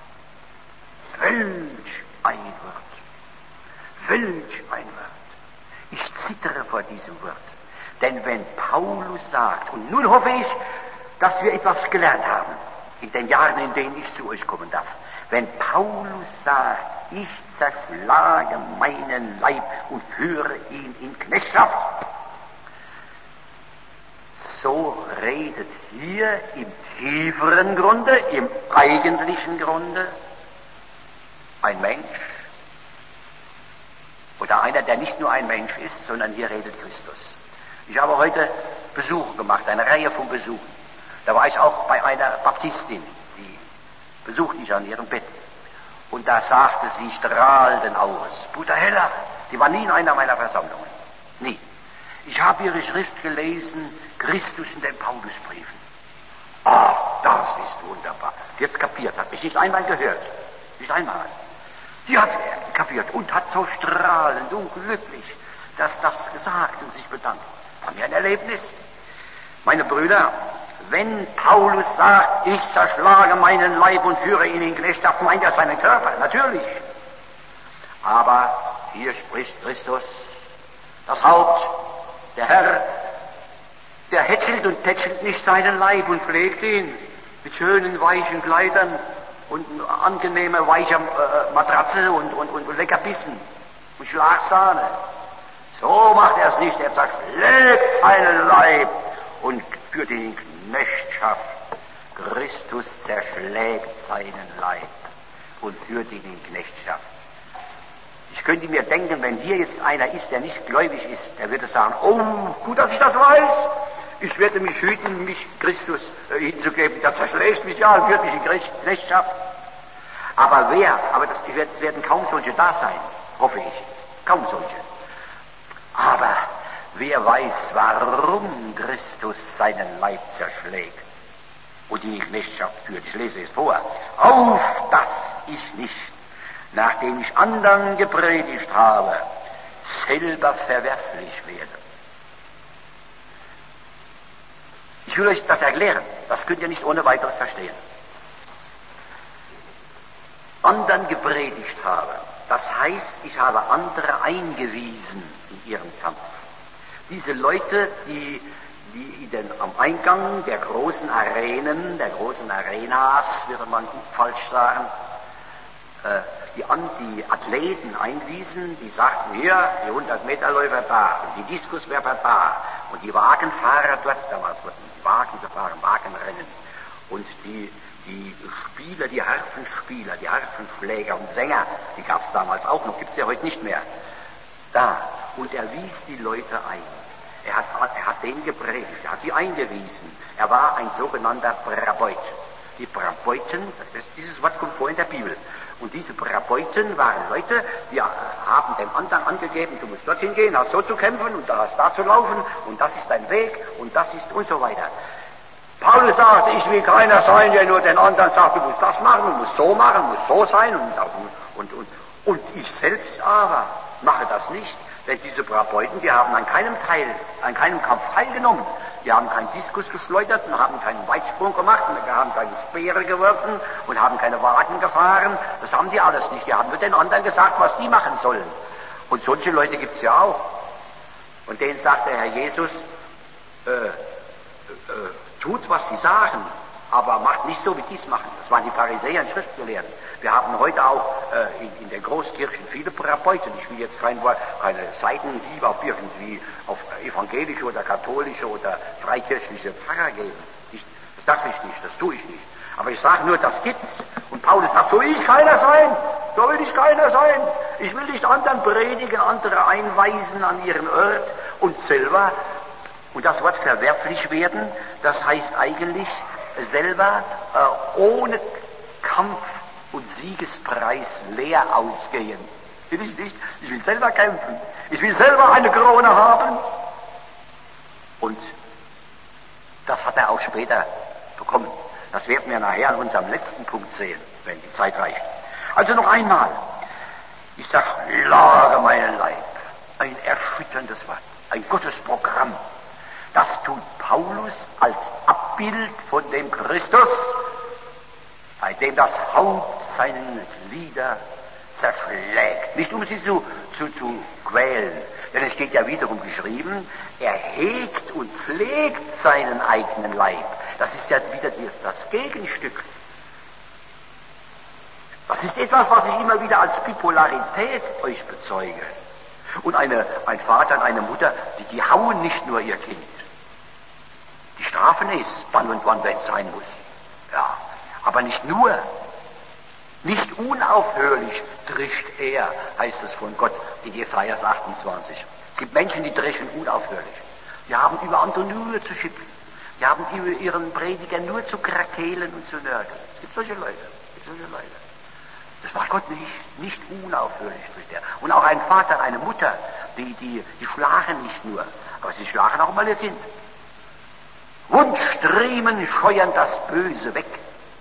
S1: Welch ein Wort! Welch ein Wort! Ich zittere vor diesem Wort. Denn wenn Paulus sagt, und nun hoffe ich, dass wir etwas gelernt haben, in den Jahren, in denen ich zu euch kommen darf, wenn Paulus sagt, ich zerschlage meinen Leib und führe ihn in Knechtschaft, so redet hier im tieferen Grunde, im eigentlichen Grunde, ein Mensch oder einer, der nicht nur ein Mensch ist, sondern hier redet Christus. Ich habe heute Besuche gemacht, eine Reihe von Besuchen. Da war ich auch bei einer Baptistin, die besuchte ich an ihrem Bett. Und da sagte sie strahlenden Auges, Bruder Heller, die war nie in einer meiner Versammlungen. Nie. Ich habe ihre Schrift gelesen, Christus in den Paulusbriefen. Ach, das ist wunderbar. Die hat es kapiert, hat mich nicht einmal gehört. Nicht einmal. Die hat es kapiert und hat so strahlend, so glücklich, dass das gesagt und sich bedankt. War mir ein Erlebnis. Meine Brüder, wenn Paulus sagt, ich zerschlage meinen Leib und führe ihn in Knechtschaft, meint er seinen Körper, natürlich. Aber hier spricht Christus, das Haupt, der Herr, der hätschelt und tätschelt nicht seinen Leib und pflegt ihn mit schönen, weichen Kleidern und angenehme, weiche äh, Matratze und, und, und Leckerbissen und Schlagsahne. So macht er es nicht, er zerschlägt seinen Leib und führt ihn in Knechtschaft. Christus zerschlägt seinen Leib und führt ihn in Knechtschaft. Ich könnte mir denken, wenn hier jetzt einer ist, der nicht gläubig ist, der würde sagen, oh, gut, dass ich das weiß. Ich werde mich hüten, mich Christus äh, hinzugeben. Der zerschlägt mich ja und führt mich in Knechtschaft. Aber wer, aber das werden kaum solche da sein, hoffe ich. Kaum solche. Aber wer weiß, warum Christus seinen Leib zerschlägt und ihn in Knechtschaft führt. Ich lese es vor. Auf, dass ich nicht, nachdem ich anderen gepredigt habe, selber verwerflich werde. Ich will euch das erklären. Das könnt ihr nicht ohne weiteres verstehen. Anderen gepredigt habe. Das heißt, ich habe andere eingewiesen in ihren Kampf. Diese Leute, die, die den, am Eingang der großen Arenen, der großen Arenas, würde man falsch sagen, äh, die, an, die Athleten einwiesen, die sagten, hier, die hundert-Meter-Läufer da, und die Diskuswerfer da, und die Wagenfahrer dort, damals wurden die Wagen gefahren, Wagenrennen, und die Die Spieler, die Harfenspieler, die Harfenschläger und Sänger, die gab es damals auch noch, gibt es ja heute nicht mehr. Da. Und er wies die Leute ein. Er hat, er hat denen gepredigt, er hat die eingewiesen. Er war ein sogenannter Brabeut. Die Brabeuten, das, dieses Wort kommt vor in der Bibel. Und diese Brabeuten waren Leute, die haben dem anderen angegeben, du musst dorthin gehen, hast so zu kämpfen und da hast da zu laufen und das ist dein Weg und das ist und so weiter. Paulus sagte, ich will keiner sein, der nur den anderen sagt, du musst das machen, du musst so machen, du musst so sein und, und, und, und ich selbst aber mache das nicht, denn diese Brabeuten, die haben an keinem Teil, an keinem Kampf teilgenommen. Die haben keinen Diskus geschleudert und haben keinen Weitsprung gemacht und wir haben keine Speere geworfen und haben keine Wagen gefahren. Das haben die alles nicht. Die haben nur den anderen gesagt, was die machen sollen. Und solche Leute gibt es ja auch. Und denen sagt der Herr Jesus, äh, äh, tut, was sie sagen, aber macht nicht so, wie die es machen. Das waren die Pharisäer und Schriftgelehrten. Wir haben heute auch äh, in, in den Großkirchen viele Therapeuten. Ich will jetzt kein, keine Seitenhiebe auf irgendwie auf evangelische oder katholische oder freikirchliche Pfarrer geben. Ich, das darf ich nicht, das tue ich nicht. Aber ich sage nur, das gibt's. Und Paulus sagt, so will ich keiner sein. So will ich keiner sein. Ich will nicht anderen predigen, andere einweisen an ihren Ort und selber, und das Wort verwerflich werden, das heißt eigentlich selber äh, ohne Kampf und Siegespreis leer ausgehen. Will ich nicht. Ich will selber kämpfen. Ich will selber eine Krone haben. Und das hat er auch später bekommen. Das werden wir nachher an unserem letzten Punkt sehen, wenn die Zeit reicht. Also noch einmal. Ich zerschlage meinen Leib. Ein erschütterndes Wort. Ein Gottesprogramm. Das tut Paulus als Abbild von dem Christus, bei dem das Haupt seinen Glieder zerschlägt. Nicht um sie zu, zu, zu quälen, denn es geht ja wiederum geschrieben, er hegt und pflegt seinen eigenen Leib. Das ist ja wieder das Gegenstück. Das ist etwas, was ich immer wieder als Bipolarität euch bezeuge. Und eine, ein Vater und eine Mutter, die, die hauen nicht nur ihr Kind. Die strafen es, wann und wann, wenn es sein muss. Ja, aber nicht nur. Nicht unaufhörlich drischt er, heißt es von Gott in Jesaja achtundzwanzig. Es gibt Menschen, die dreschen unaufhörlich. Die haben über andere nur zu schimpfen. Die haben über ihren Prediger nur zu krakehlen und zu nörgeln. Es gibt solche Leute. Es gibt solche Leute. Das macht Gott nicht, nicht unaufhörlich durch der. Und auch ein Vater, eine Mutter, die, die, die schlagen nicht nur, aber sie schlagen auch mal ihr Kind. Wundstriemen scheuern das Böse weg.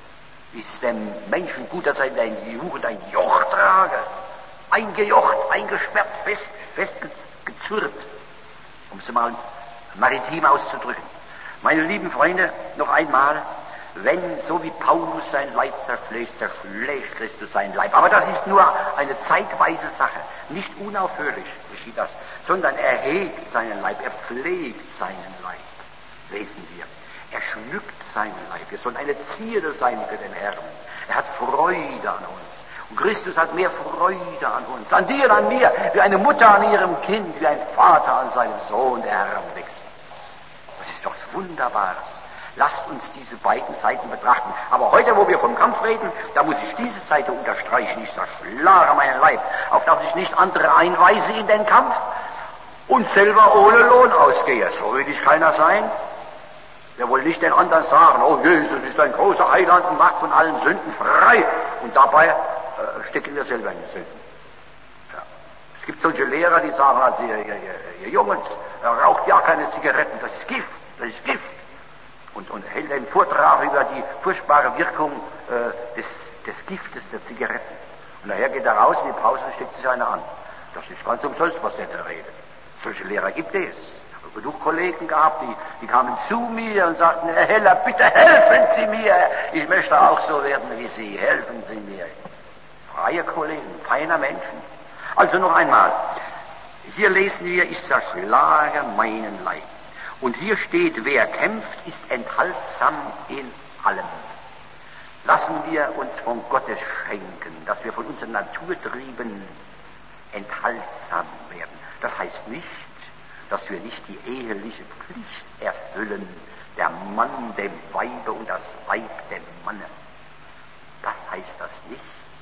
S1: Ist dem Menschen gut, dass er in der Jugend ein Joch trage, eingejocht, eingesperrt, fest, festgezurrt, um es mal maritim auszudrücken. Meine lieben Freunde, noch einmal, wenn, so wie Paulus sein Leib zerschlägt, zerschlägt Christus sein Leib. Aber das ist nur eine zeitweise Sache. Nicht unaufhörlich geschieht das, sondern er hegt seinen Leib, er pflegt seinen Leib. Lesen wir. Er schmückt seinen Leib. Wir sollen eine Zierde sein für den Herrn. Er hat Freude an uns. Und Christus hat mehr Freude an uns, an dir, an mir, wie eine Mutter an ihrem Kind, wie ein Vater an seinem Sohn, der heranwächst. Das ist doch was Wunderbares. Lasst uns diese beiden Seiten betrachten. Aber heute, wo wir vom Kampf reden, da muss ich diese Seite unterstreichen. Ich zerschlage meinen Leib, auf dass ich nicht andere einweise in den Kampf und selber ohne Lohn ausgehe. So will ich keiner sein. Wir wollen nicht den anderen sagen, oh, Jesus ist ein großer Heiland und macht von allen Sünden frei. Und dabei äh, stecken wir selber in den Sünden. Ja. Es gibt solche Lehrer, die sagen, also ihr, ihr, ihr Jungs, raucht ja keine Zigaretten, das ist Gift, das ist Gift. Und, und hält einen Vortrag über die furchtbare Wirkung äh, des, des Giftes der Zigaretten. Und daher geht er raus in die Pause und steckt sich eine an. Das ist ganz umsonst, was der da redet. Solche Lehrer gibt es. Ich habe genug Kollegen gehabt, die, die kamen zu mir und sagten, Herr Heller, bitte helfen Sie mir. Ich möchte auch so werden wie Sie. Helfen Sie mir. Freie Kollegen, feiner Menschen. Also noch einmal. Hier lesen wir, ich zerschlage meinen Leib. Und hier steht, wer kämpft, ist enthaltsam in allem. Lassen wir uns von Gottes schenken, dass wir von unseren Naturtrieben enthaltsam werden. Das heißt nicht, dass wir nicht die eheliche Pflicht erfüllen, der Mann dem Weibe und das Weib dem Manne. Das heißt das nicht.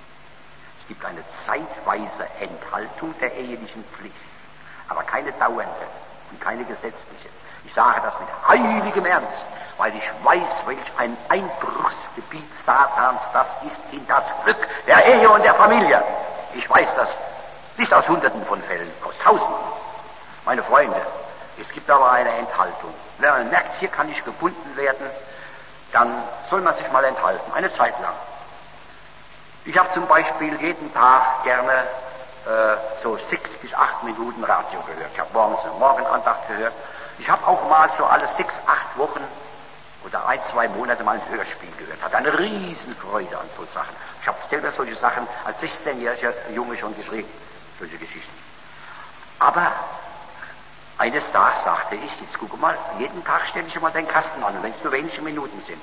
S1: Es gibt eine zeitweise Enthaltung der ehelichen Pflicht, aber keine dauernde und keine gesetzliche. Ich sage das mit heiligem Ernst, weil ich weiß, welch ein Einbruchsgebiet Satans das ist in das Glück der Ehe und der Familie. Ich weiß das nicht aus Hunderten von Fällen, aus Tausenden. Meine Freunde, es gibt aber eine Enthaltung. Wenn man merkt, hier kann ich gebunden werden, dann soll man sich mal enthalten, eine Zeit lang. Ich habe zum Beispiel jeden Tag gerne äh, so sechs bis acht Minuten Radio gehört. Ich habe morgens eine Morgenandacht gehört. Ich habe auch mal so alle sechs, acht Wochen oder ein, zwei Monate mal ein Hörspiel gehört. Hatte eine Riesenfreude an so Sachen. Ich habe selber solche Sachen als sechzehnjähriger Junge schon geschrieben, solche Geschichten. Aber eines Tages sagte ich, jetzt gucke mal, jeden Tag stelle ich mal den Kasten an, wenn es nur wenige Minuten sind.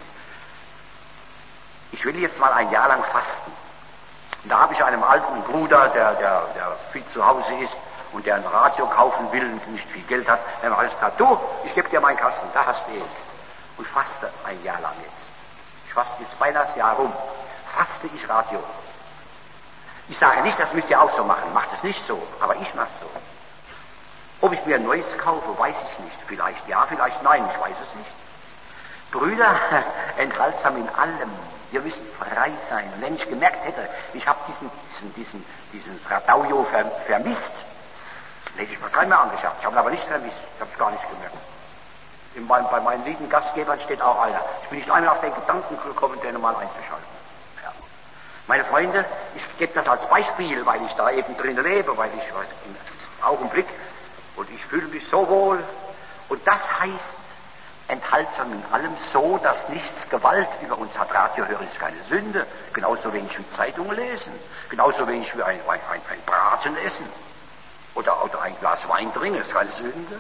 S1: Ich will jetzt mal ein Jahr lang fasten. Und da habe ich einem alten Bruder, der, der, der viel zu Hause ist und der ein Radio kaufen will und nicht viel Geld hat, der hat alles gesagt, du, ich gebe dir meinen Kasten, da hast du ihn. Und faste ein Jahr lang jetzt. Ich faste jetzt beinahe das Jahr rum. Faste ich Radio. Ich sage nicht, das müsst ihr auch so machen, macht es nicht so, aber ich mache es so. Ob ich mir ein neues kaufe, weiß ich nicht. Vielleicht ja, vielleicht nein, ich weiß es nicht. Brüder, enthaltsam in allem. Wir müssen frei sein. Und wenn ich gemerkt hätte, ich habe diesen, diesen, diesen, diesen Radaujo ver, vermisst, hätte ich mir keinen mehr angeschaut. Ich habe ihn aber nicht vermisst. Ich habe es gar nicht gemerkt. In mein, bei meinen lieben Gastgebern steht auch einer. Ich bin nicht einmal auf den Gedanken gekommen, den mal einzuschalten. Ja. Meine Freunde, ich gebe das als Beispiel, weil ich da eben drin lebe, weil ich weiß, im Augenblick, und ich fühle mich so wohl. Und das heißt, enthaltsam in allem so, dass nichts Gewalt über uns hat. Radio hören ist keine Sünde, genauso wenig wie Zeitungen lesen, genauso wenig wie ein, ein, ein, ein Braten essen oder, oder ein Glas Wein trinken, ist keine Sünde.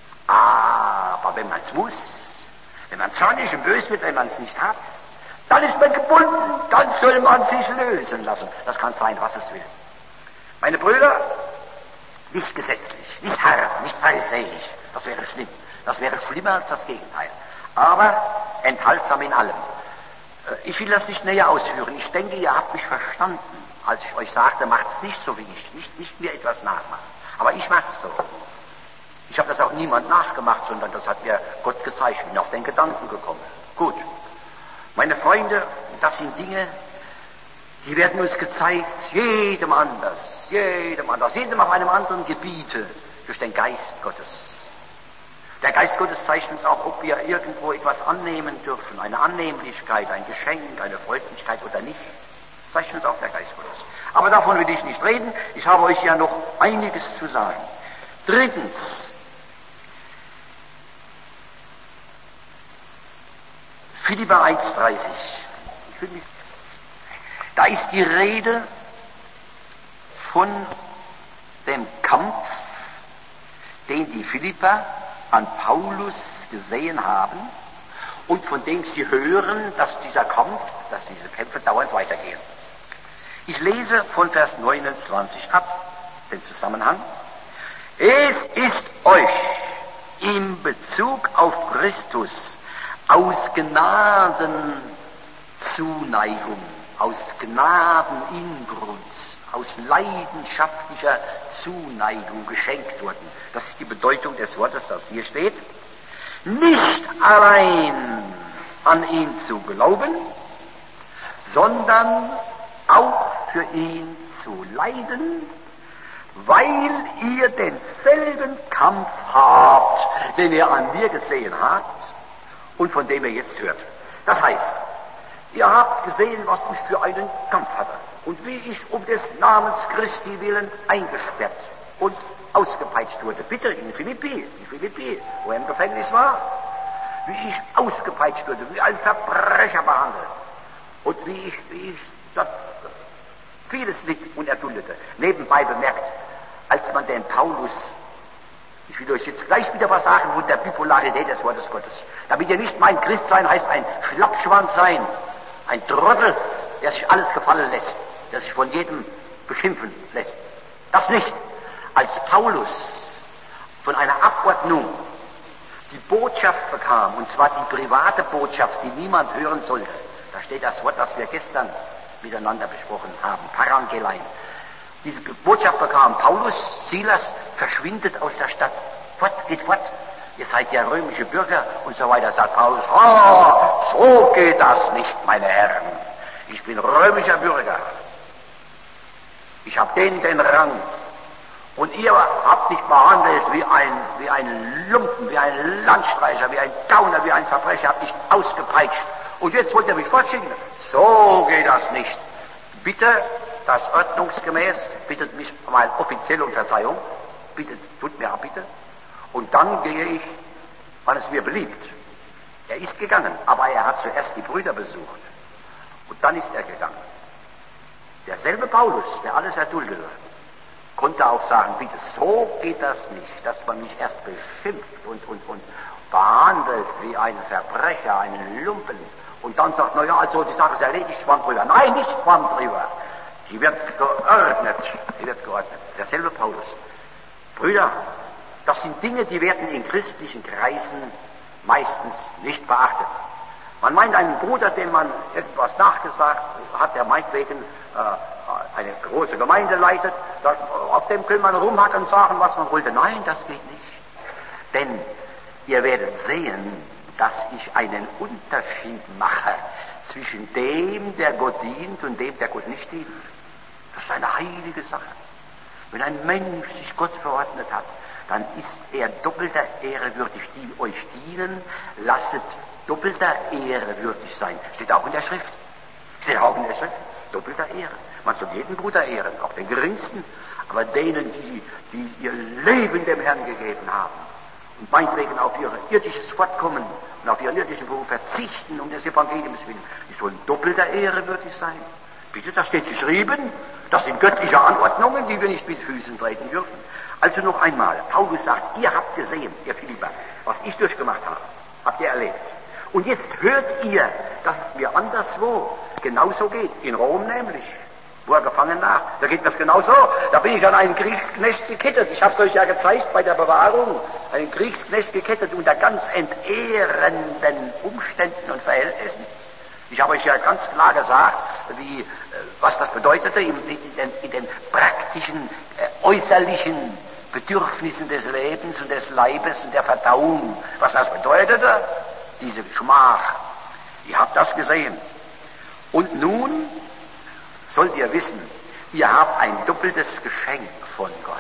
S1: Aber wenn man es muss, wenn man zornig und böse wird, wenn man es nicht hat, dann ist man gebunden, dann soll man sich lösen lassen. Das kann sein, was es will. Meine Brüder, nicht gesetzlich, nicht hart, nicht pharisäisch, das wäre schlimm. Das wäre schlimmer als das Gegenteil. Aber enthaltsam in allem. Ich will das nicht näher ausführen. Ich denke, ihr habt mich verstanden, als ich euch sagte, macht es nicht so wie ich, nicht, nicht mir etwas nachmachen. Aber ich mache es so. Ich habe das auch niemand nachgemacht, sondern das hat mir Gott gezeigt. Ich bin auf den Gedanken gekommen. Gut. Meine Freunde, das sind Dinge, die werden uns gezeigt, jedem anders, jedem anders, jedem auf einem anderen Gebiete, durch den Geist Gottes. Der Geist Gottes zeigt uns auch, ob wir irgendwo etwas annehmen dürfen, eine Annehmlichkeit, ein Geschenk, eine Freundlichkeit oder nicht. Das zeigt uns auch der Geist Gottes. Aber davon will ich nicht reden. Ich habe euch ja noch einiges zu sagen. Drittens. Philipper eins dreißig. Da ist die Rede von dem Kampf, den die Philipper an Paulus gesehen haben und von dem sie hören, dass dieser Kampf, dass diese Kämpfe dauernd weitergehen. Ich lese von Vers neunundzwanzig ab, den Zusammenhang. Es ist euch im Bezug auf Christus aus Gnaden Zuneigung, aus Gnadeninbrunst, aus leidenschaftlicher Zuneigung geschenkt worden. Das ist die Bedeutung des Wortes, das hier steht. Nicht allein an ihn zu glauben, sondern auch für ihn zu leiden, weil ihr denselben Kampf habt, den ihr an mir gesehen habt und von dem ihr jetzt hört. Das heißt, ihr habt gesehen, was ich für einen Kampf hatte und wie ich um des Namens Christi willen eingesperrt und ausgepeitscht wurde. Bitte in Philippi, in Philippi, wo er im Gefängnis war, wie ich ausgepeitscht wurde, wie ein Verbrecher behandelt und wie ich, wie ich dort vieles litt und erduldete. Nebenbei bemerkt, als man den Paulus, ich will euch jetzt gleich wieder was sagen von der Bipolarität des Wortes Gottes, damit ihr nicht meint, Christ sein heißt ein Schlappschwanz sein, ein Trottel, der sich alles gefallen lässt, der sich von jedem beschimpfen lässt. Das nicht. Als Paulus von einer Abordnung die Botschaft bekam, und zwar die private Botschaft, die niemand hören sollte, da steht das Wort, das wir gestern miteinander besprochen haben, Parangelein. Diese Botschaft bekam Paulus, Silas verschwindet aus der Stadt. Fort, geht fort. Ihr seid ja römische Bürger und so weiter, sagt Paulus. Ah, so geht das nicht, meine Herren. Ich bin römischer Bürger. Ich habe den, den Rang. Und ihr habt mich behandelt wie ein, wie ein Lumpen, wie ein Landstreicher, wie ein Gauner, wie ein Verbrecher, habt mich ausgepeitscht. Und jetzt wollt ihr mich fortschicken. So geht das nicht. Bitte, das ordnungsgemäß, bittet mich mal offiziell um Verzeihung. Bittet, tut mir ab, bitte. Und dann gehe ich, wann es mir beliebt. Er ist gegangen, aber er hat zuerst die Brüder besucht. Und dann ist er gegangen. Derselbe Paulus, der alles erduldete. konnte auch sagen, bitte, so geht das nicht, dass man mich erst beschimpft und, und, und behandelt wie ein Verbrecher, einen Lumpen, und dann sagt, naja, also die Sache ist erledigt, schwamm drüber. Nein, nicht schwamm drüber. Die wird geordnet, die wird geordnet. Derselbe Paulus. Brüder, das sind Dinge, die werden in christlichen Kreisen meistens nicht beachtet. Man meint, einen Bruder, dem man etwas nachgesagt hat, der meinetwegen äh, eine große Gemeinde leitet, das, auf dem kann man rumhacken und sagen, was man wollte. Nein, das geht nicht. Denn ihr werdet sehen, dass ich einen Unterschied mache zwischen dem, der Gott dient, und dem, der Gott nicht dient. Das ist eine heilige Sache. Wenn ein Mensch sich Gott verordnet hat, dann ist er doppelter Ehre würdig, die euch dienen, lasset doppelter Ehre würdig sein. Steht auch in der Schrift. Steht auch in der Schrift. Doppelter Ehre. Man soll jeden Bruder ehren, auch den geringsten, aber denen, die, die ihr Leben dem Herrn gegeben haben und meinetwegen auf ihr irdisches Fortkommen und auf ihren irdischen Beruf verzichten, um des Evangeliums willen, die sollen doppelter Ehre würdig sein. Bitte, das steht geschrieben. Das sind göttliche Anordnungen, die wir nicht mit Füßen treten dürfen. Also noch einmal, Paulus sagt, ihr habt gesehen, ihr Philipper, was ich durchgemacht habe, habt ihr erlebt. Und jetzt hört ihr, dass es mir anderswo genauso geht, in Rom nämlich, wo er gefangen lag. Da geht das genauso. Da bin ich an einen Kriegsknecht gekettet. Ich habe es euch ja gezeigt bei der Bewahrung. Einen Kriegsknecht gekettet unter ganz entehrenden Umständen und Verhältnissen. Ich habe euch ja ganz klar gesagt, wie, was das bedeutete in, in, den, in den praktischen, äh, äußerlichen Bedürfnissen des Lebens und des Leibes und der Verdauung. Was das bedeutete, diese Schmach. Ihr habt das gesehen. Und nun sollt ihr wissen, ihr habt ein doppeltes Geschenk von Gott.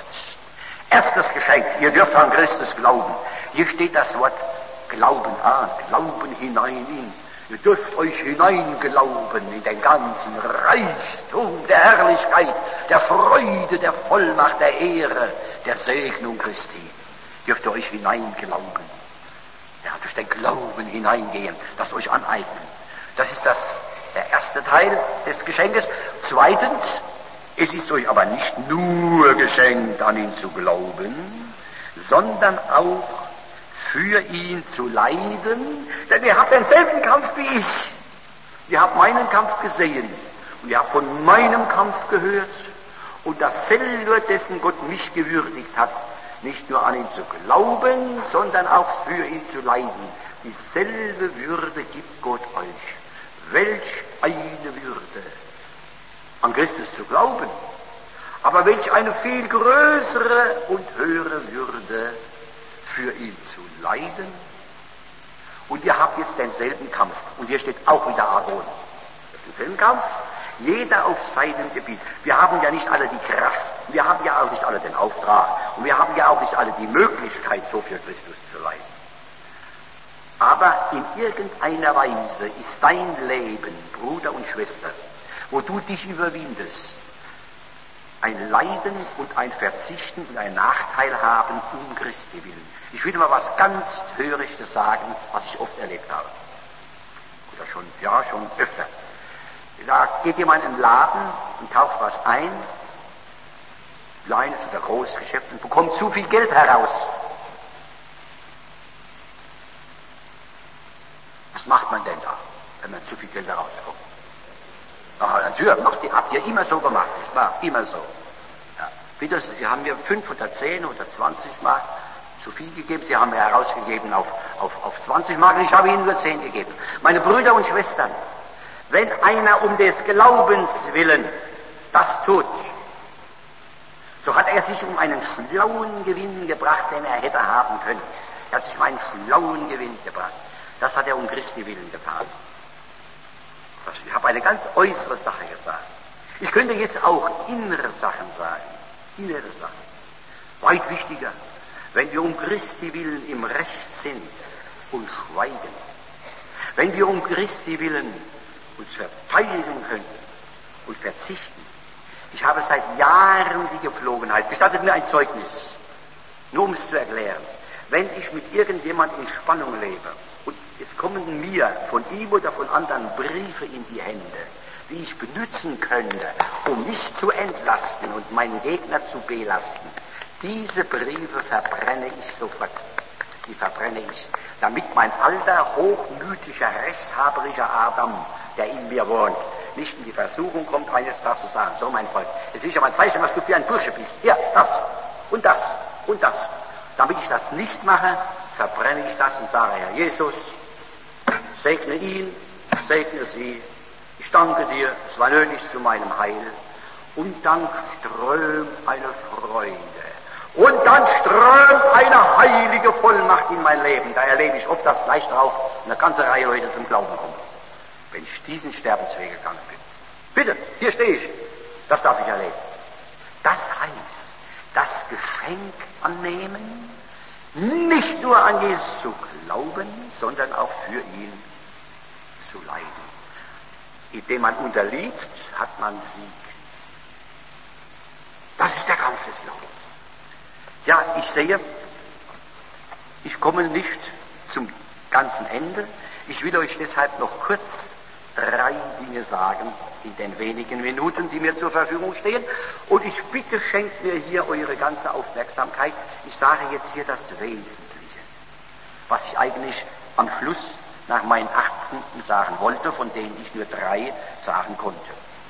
S1: Erstes Geschenk, ihr dürft an Christus glauben. Hier steht das Wort Glauben an, Glauben hinein in. Ihr dürft euch hineinglauben in den ganzen Reichtum der Herrlichkeit, der Freude, der Vollmacht, der Ehre, der Segnung Christi. Dürft ihr euch hineinglauben. Ja, durch den Glauben hineingehen, das euch aneignen. Das ist das, der erste Teil des Geschenkes. Zweitens, es ist euch aber nicht nur geschenkt, an ihn zu glauben, sondern auch für ihn zu leiden, denn ihr habt denselben Kampf wie ich. Ihr habt meinen Kampf gesehen und ihr habt von meinem Kampf gehört und dasselbe, dessen Gott mich gewürdigt hat, nicht nur an ihn zu glauben, sondern auch für ihn zu leiden. Dieselbe Würde gibt Gott euch. Welch eine Würde, an Christus zu glauben, aber welch eine viel größere und höhere Würde, für ihn zu leiden. Und ihr habt jetzt denselben Kampf. Und hier steht auch wieder Aaron. Denselben Kampf. Jeder auf seinem Gebiet. Wir haben ja nicht alle die Kraft. Wir haben ja auch nicht alle den Auftrag. Und wir haben ja auch nicht alle die Möglichkeit, so für Christus zu leiden. Aber in irgendeiner Weise ist dein Leben, Bruder und Schwester, wo du dich überwindest, ein Leiden und ein Verzichten und ein Nachteil haben um Christi willen. Ich will mal was ganz Törichtes sagen, was ich oft erlebt habe. Oder schon, ja, schon öfter. Da geht jemand in den Laden und kauft was ein, kleines oder großes Geschäft, und bekommt zu viel Geld heraus. Was macht man denn da, wenn man zu viel Geld herauskommt? Ach, natürlich, macht ihr, habt ihr immer so gemacht, nicht wahr? Immer so. Ja. Bitte, Sie haben mir fünf oder zehn oder zwanzig Mark zu viel gegeben. Sie haben mir herausgegeben auf, auf, auf zwanzig Mark, ich habe Ihnen nur zehn gegeben. Meine Brüder und Schwestern, wenn einer um des Glaubens willen das tut, so hat er sich um einen schlauen Gewinn gebracht, den er hätte haben können. Er hat sich um einen schlauen Gewinn gebracht. Das hat er um Christi willen getan. Ich habe eine ganz äußere Sache gesagt. Ich könnte jetzt auch innere Sachen sagen. Innere Sachen. Weit wichtiger, wenn wir um Christi willen im Recht sind und schweigen. Wenn wir um Christi willen uns verteidigen können und verzichten. Ich habe seit Jahren die Gepflogenheit, gestattet mir ein Zeugnis, nur um es zu erklären. Wenn ich mit irgendjemandem in Spannung lebe und es kommen mir von ihm oder von anderen Briefe in die Hände, die ich benutzen könnte, um mich zu entlasten und meinen Gegner zu belasten, diese Briefe verbrenne ich sofort. Die verbrenne ich, damit mein alter, hochmütiger, rechthaberischer Adam, der in mir wohnt, nicht in die Versuchung kommt, eines Tages zu sagen, so mein Volk, es ist ja mein Zeichen, was du für ein Bursche bist. Hier, das und das und das. Damit ich das nicht mache, verbrenne ich das und sage, Herr Jesus, segne ihn, segne sie, ich danke dir, es war nötig zu meinem Heil. Und dann strömt eine Freude. Und dann strömt eine heilige Vollmacht in mein Leben. Da erlebe ich, ob das gleich drauf eine ganze Reihe Leute zum Glauben kommen, wenn ich diesen Sterbensweg gegangen bin. Bitte, hier stehe ich. Das darf ich erleben. Das heißt, das Geschenk annehmen, nicht nur an Jesus zu glauben, sondern auch für ihn zu leiden. Indem man unterliegt, hat man Sieg. Das ist der Kampf des Glaubens. Ja, ich sehe, ich komme nicht zum ganzen Ende. Ich will euch deshalb noch kurz drei Dinge sagen in den wenigen Minuten, die mir zur Verfügung stehen. Und ich bitte, schenkt mir hier eure ganze Aufmerksamkeit. Ich sage jetzt hier das Wesentliche, was ich eigentlich am Schluss nach meinen acht Punkten sagen wollte, von denen ich nur drei sagen konnte.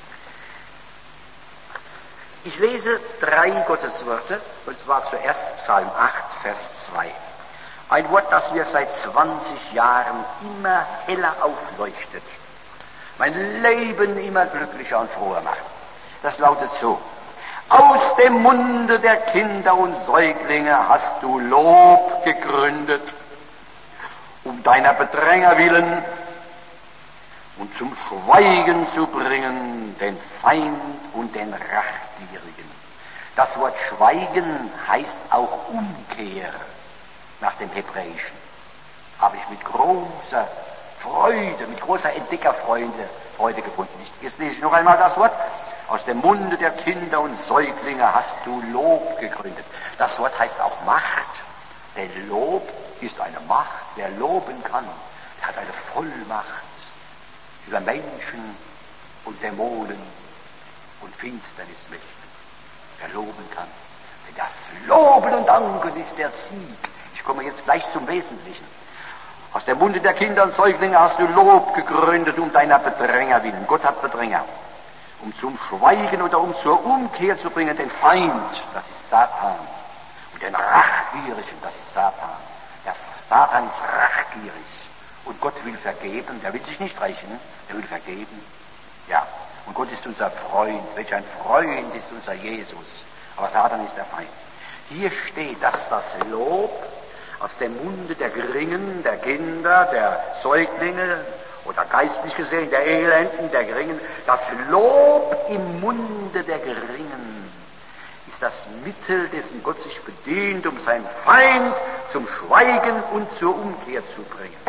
S1: Ich lese drei Gottesworte, und zwar zuerst Psalm acht, Vers zwei. Ein Wort, das mir seit zwanzig Jahren immer heller aufleuchtet, mein Leben immer glücklicher und froher macht. Das lautet so: Aus dem Munde der Kinder und Säuglinge hast du Lob gegründet, um deiner Bedränger willen und zum Schweigen zu bringen den Feind und den Rachgierigen. Das Wort Schweigen heißt auch Umkehr nach dem Hebräischen. Habe ich mit großer Freude, mit großer Entdeckerfreude Freude gefunden. Jetzt lese ich noch einmal das Wort. Aus dem Munde der Kinder und Säuglinge hast du Lob gegründet. Das Wort heißt auch Macht. Denn Lob ist eine Macht. Wer loben kann, der hat eine Vollmacht über Menschen und Dämonen und Finsternismächte. Wer loben kann. Denn das Loben und Danken ist der Sieg. Ich komme jetzt gleich zum Wesentlichen. Aus dem Munde der Kinder und Säuglinge hast du Lob gegründet um deiner Bedränger willen. Gott hat Bedränger. Um zum Schweigen oder um zur Umkehr zu bringen den Feind, das ist Satan. Und den Rachgierigen, das ist Satan. Der Satan ist rachgierig. Und Gott will vergeben. Der will sich nicht rächen, der will vergeben. Ja, und Gott ist unser Freund. Welch ein Freund ist unser Jesus. Aber Satan ist der Feind. Hier steht, dass das Lob aus dem Munde der Geringen, der Kinder, der Säuglinge oder geistlich gesehen der Elenden, der Geringen, das Lob im Munde der Geringen ist das Mittel, dessen Gott sich bedient, um seinen Feind zum Schweigen und zur Umkehr zu bringen.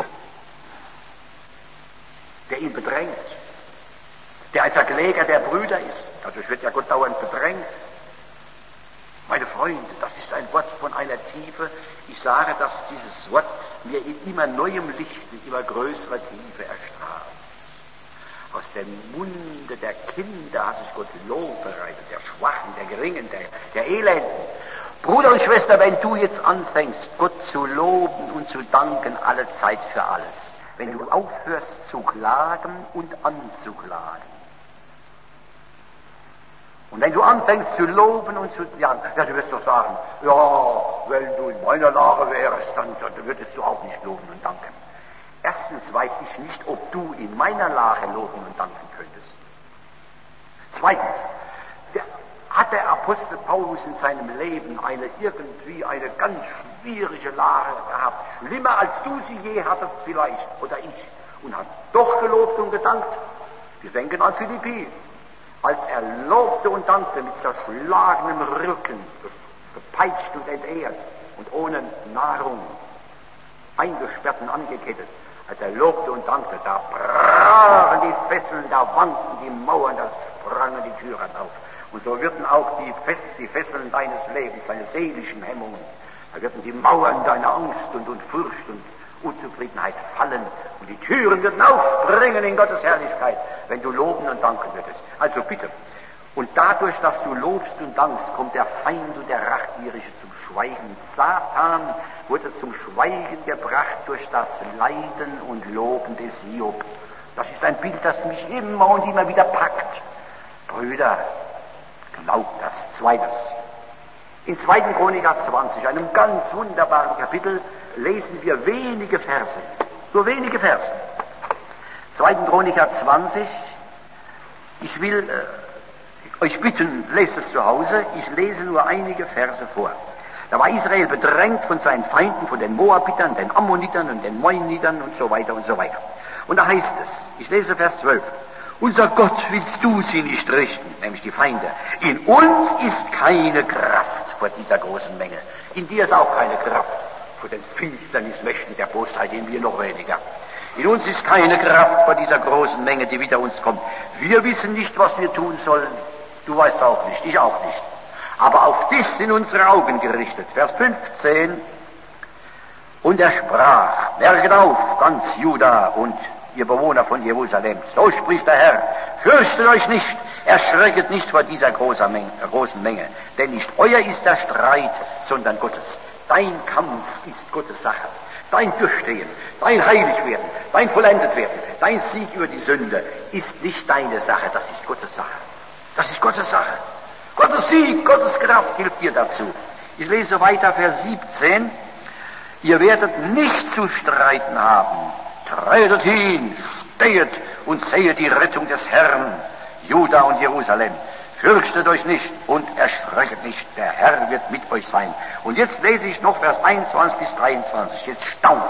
S1: Der ihn bedrängt, der ein Verkläger der Brüder ist. Dadurch wird ja Gott dauernd bedrängt. Meine Freunde, das ist ein Wort von einer Tiefe. Ich sage, dass dieses Wort mir in immer neuem Licht, in immer größerer Tiefe erstrahlt. Aus dem Munde der Kinder hat sich Gott Lob bereitet, der Schwachen, der Geringen, der, der Elenden. Bruder und Schwester, wenn du jetzt anfängst, Gott zu loben und zu danken, alle Zeit für alles, wenn du aufhörst zu klagen und anzuklagen, und wenn du anfängst zu loben und zu jagen, ja, du wirst doch sagen, ja, wenn du in meiner Lage wärst, dann, dann würdest du auch nicht loben und danken. Erstens weiß ich nicht, ob du in meiner Lage loben und danken könntest. Zweitens, der, hat der Apostel Paulus in seinem Leben eine irgendwie eine ganz schwierige Lage gehabt, schlimmer als du sie je hattest vielleicht, oder ich, und hat doch gelobt und gedankt. Wir denken an Philippi. Als er lobte und dankte mit zerschlagenem Rücken, gepeitscht und entehrt und ohne Nahrung, eingesperrt und angekettet, als er lobte und dankte, da brachen die Fesseln, da wankten die Mauern, da sprangen die Türen auf. Und so würden auch die, Fess, die Fesseln deines Lebens, deine seelischen Hemmungen, da würden die Mauern deiner Angst und, und Furcht und, Unzufriedenheit fallen und die Türen würden aufspringen in Gottes Herrlichkeit, wenn du loben und danken würdest. Also bitte. Und dadurch, dass du lobst und dankst, kommt der Feind und der Rachgierige zum Schweigen. Satan wurde zum Schweigen gebracht durch das Leiden und Loben des Hiob. Das ist ein Bild, das mich immer und immer wieder packt. Brüder, glaubt das. Zweites. In zweiten Chroniker zwanzig, einem ganz wunderbaren Kapitel, lesen wir wenige Verse. Nur wenige Verse. zweiten Chroniker zwanzig. Ich will äh, euch bitten, lest es zu Hause. Ich lese nur einige Verse vor. Da war Israel bedrängt von seinen Feinden, von den Moabitern, den Ammonitern und den Moinitern und so weiter und so weiter. Und da heißt es, ich lese Vers zwölf, unser Gott willst du sie nicht richten, nämlich die Feinde. In uns ist keine Kraft vor dieser großen Menge. In dir ist auch keine Kraft vor den Finsternismächten der Bosheit, in mir noch weniger. In uns ist keine Kraft vor dieser großen Menge, die wieder uns kommt. Wir wissen nicht, was wir tun sollen. Du weißt auch nicht, ich auch nicht. Aber auf dich sind unsere Augen gerichtet. Vers fünfzehn. Und er sprach, merket auf, ganz Juda und ihr Bewohner von Jerusalem, so spricht der Herr, fürchtet euch nicht, erschrecket nicht vor dieser großen Menge, großen Menge, denn nicht euer ist der Streit, sondern Gottes. Dein Kampf ist Gottes Sache. Dein Durchstehen, dein Heiligwerden, dein Vollendetwerden, dein Sieg über die Sünde ist nicht deine Sache, das ist Gottes Sache. Das ist Gottes Sache. Gottes Sieg, Gottes Kraft hilft dir dazu. Ich lese weiter, Vers siebzehn. Ihr werdet nicht zu streiten haben. Tretet hin, stehet und sehet die Rettung des Herrn, Juda und Jerusalem. Fürchtet euch nicht und erschrecket nicht, der Herr wird mit euch sein. Und jetzt lese ich noch Vers einundzwanzig bis dreiundzwanzig, jetzt staunt.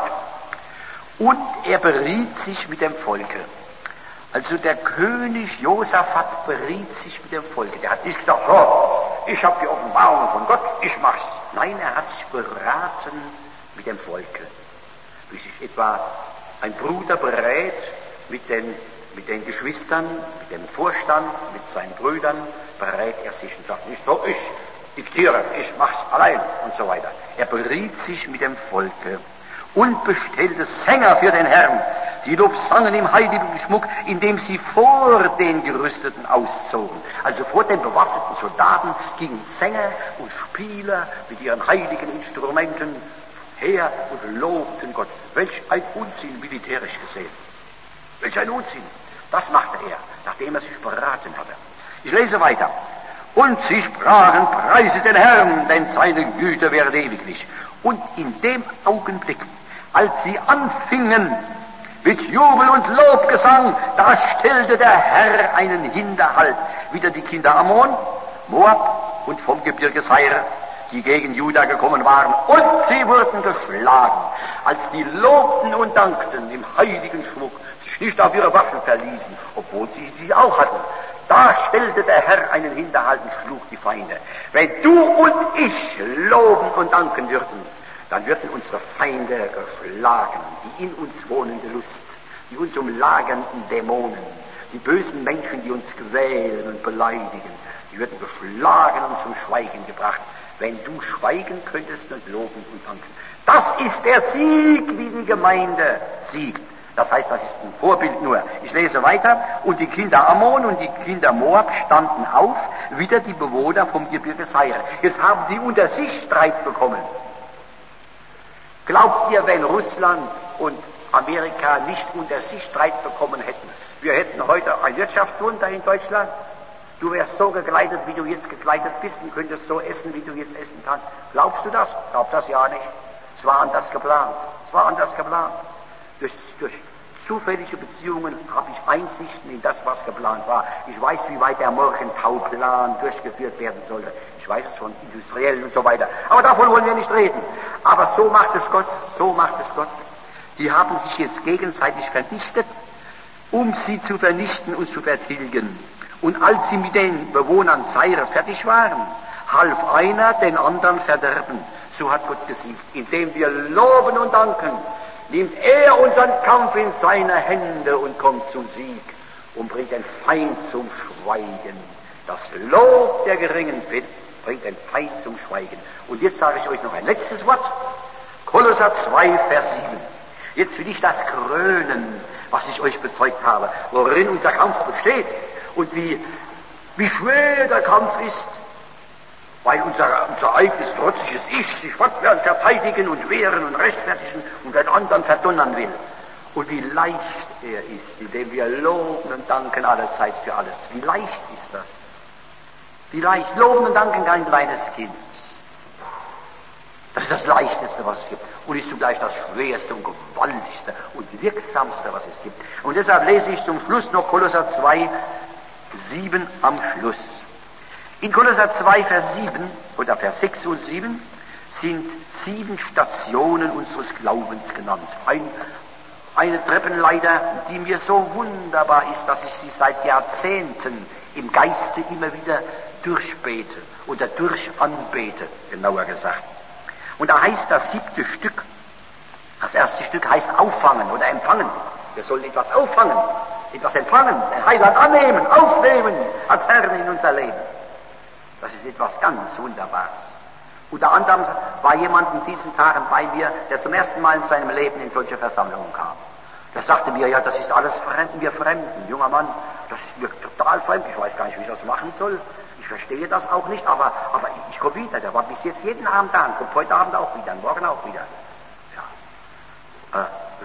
S1: Und er beriet sich mit dem Volke. Also der König Josaphat beriet sich mit dem Volke. Der hat nicht gesagt, so, ich habe die Offenbarung von Gott, ich mach's. Nein, er hat sich beraten mit dem Volke. Wie sich etwa ein Bruder berät mit den, mit den Geschwistern, mit dem Vorstand, mit seinen Brüdern, berät er sich und sagt nicht so, ich diktiere, ich mach's allein und so weiter. Er beriet sich mit dem Volke und bestellte Sänger für den Herrn, die Lob sangen im heiligen Schmuck, indem sie vor den Gerüsteten auszogen. Also vor den bewaffneten Soldaten gingen Sänger und Spieler mit ihren heiligen Instrumenten her und lobten Gott. Welch ein Unsinn militärisch gesehen. Welch ein Unsinn. Das machte er, nachdem er sich beraten hatte. Ich lese weiter. Und sie sprachen, preise den Herrn, denn seine Güte wäre ewiglich. Und in dem Augenblick, als sie anfingen mit Jubel und Lobgesang, da stellte der Herr einen Hinterhalt wider die Kinder Ammon, Moab und vom Gebirge Seir, die gegen Juda gekommen waren, und sie wurden geschlagen, als die lobten und dankten im heiligen Schmuck, sich nicht auf ihre Waffen verließen, obwohl sie sie auch hatten. Da stellte der Herr einen Hinterhalt und schlug die Feinde. Wenn du und ich loben und danken würden, dann würden unsere Feinde geschlagen, die in uns wohnende Lust, die uns umlagernden Dämonen, die bösen Menschen, die uns quälen und beleidigen, die würden geschlagen und zum Schweigen gebracht, wenn du schweigen könntest und loben und danken. Das ist der Sieg, wie die Gemeinde siegt. Das heißt, das ist ein Vorbild nur. Ich lese weiter. Und die Kinder Ammon und die Kinder Moab standen auf, wieder die Bewohner vom Gebirge Seir. Jetzt haben sie unter sich Streit bekommen. Glaubt ihr, wenn Russland und Amerika nicht unter sich Streit bekommen hätten, wir hätten heute ein Wirtschaftswunder in Deutschland? Du wärst so gekleidet, wie du jetzt gekleidet bist, und könntest so essen, wie du jetzt essen kannst. Glaubst du das? Glaub das ja nicht. Es war anders geplant. Es war anders geplant. Durch, durch zufällige Beziehungen habe ich Einsichten in das, was geplant war. Ich weiß, wie weit der Morgenthau-Plan durchgeführt werden sollte. Ich weiß es von Industriellen und so weiter. Aber davon wollen wir nicht reden. Aber so macht es Gott. So macht es Gott. Die haben sich jetzt gegenseitig vernichtet, um sie zu vernichten und zu vertilgen. Und als sie mit den Bewohnern Seir fertig waren, half einer den anderen verderben. So hat Gott gesiegt. Indem wir loben und danken, nimmt er unseren Kampf in seine Hände und kommt zum Sieg und bringt den Feind zum Schweigen. Das Lob der Geringen bringt den Feind zum Schweigen. Und jetzt sage ich euch noch ein letztes Wort. Kolosser zwei, Vers sieben. Jetzt will ich das krönen, was ich euch bezeugt habe, worin unser Kampf besteht und wie, wie schwer der Kampf ist, weil unser, unser eigenes trotziges Ich sich fortwährend verteidigen und wehren und rechtfertigen und den anderen verdonnern will. Und wie leicht er ist, indem wir loben und danken alle Zeit für alles. Wie leicht ist das? Wie leicht. Loben und danken kein kleines Kind. Das ist das Leichteste, was es gibt. Und ist zugleich das Schwerste und Gewaltigste und Wirksamste, was es gibt. Und deshalb lese ich zum Schluss noch Kolosser zwei, sieben am Schluss. In Kolosser zwei, Vers sieben oder Vers sechs und sieben sind sieben Stationen unseres Glaubens genannt. Ein, eine Treppenleiter, die mir so wunderbar ist, dass ich sie seit Jahrzehnten im Geiste immer wieder durchbete oder durchanbete, genauer gesagt. Und da heißt das siebte Stück, das erste Stück heißt auffangen oder empfangen. Wir sollen etwas auffangen, etwas empfangen, ein Heiland annehmen, aufnehmen als Herrn in unser Leben. Das ist etwas ganz Wunderbares. Unter anderem war jemand in diesen Tagen bei mir, der zum ersten Mal in seinem Leben in solche Versammlungen kam. Der sagte mir, ja, das ist alles Fremden, wir Fremden. Junger Mann, das ist mir total fremd, ich weiß gar nicht, wie ich das machen soll. Ich verstehe das auch nicht, aber, aber ich, ich komme wieder. Der war bis jetzt jeden Abend da und kommt heute Abend auch wieder, und morgen auch wieder. Ja. Äh,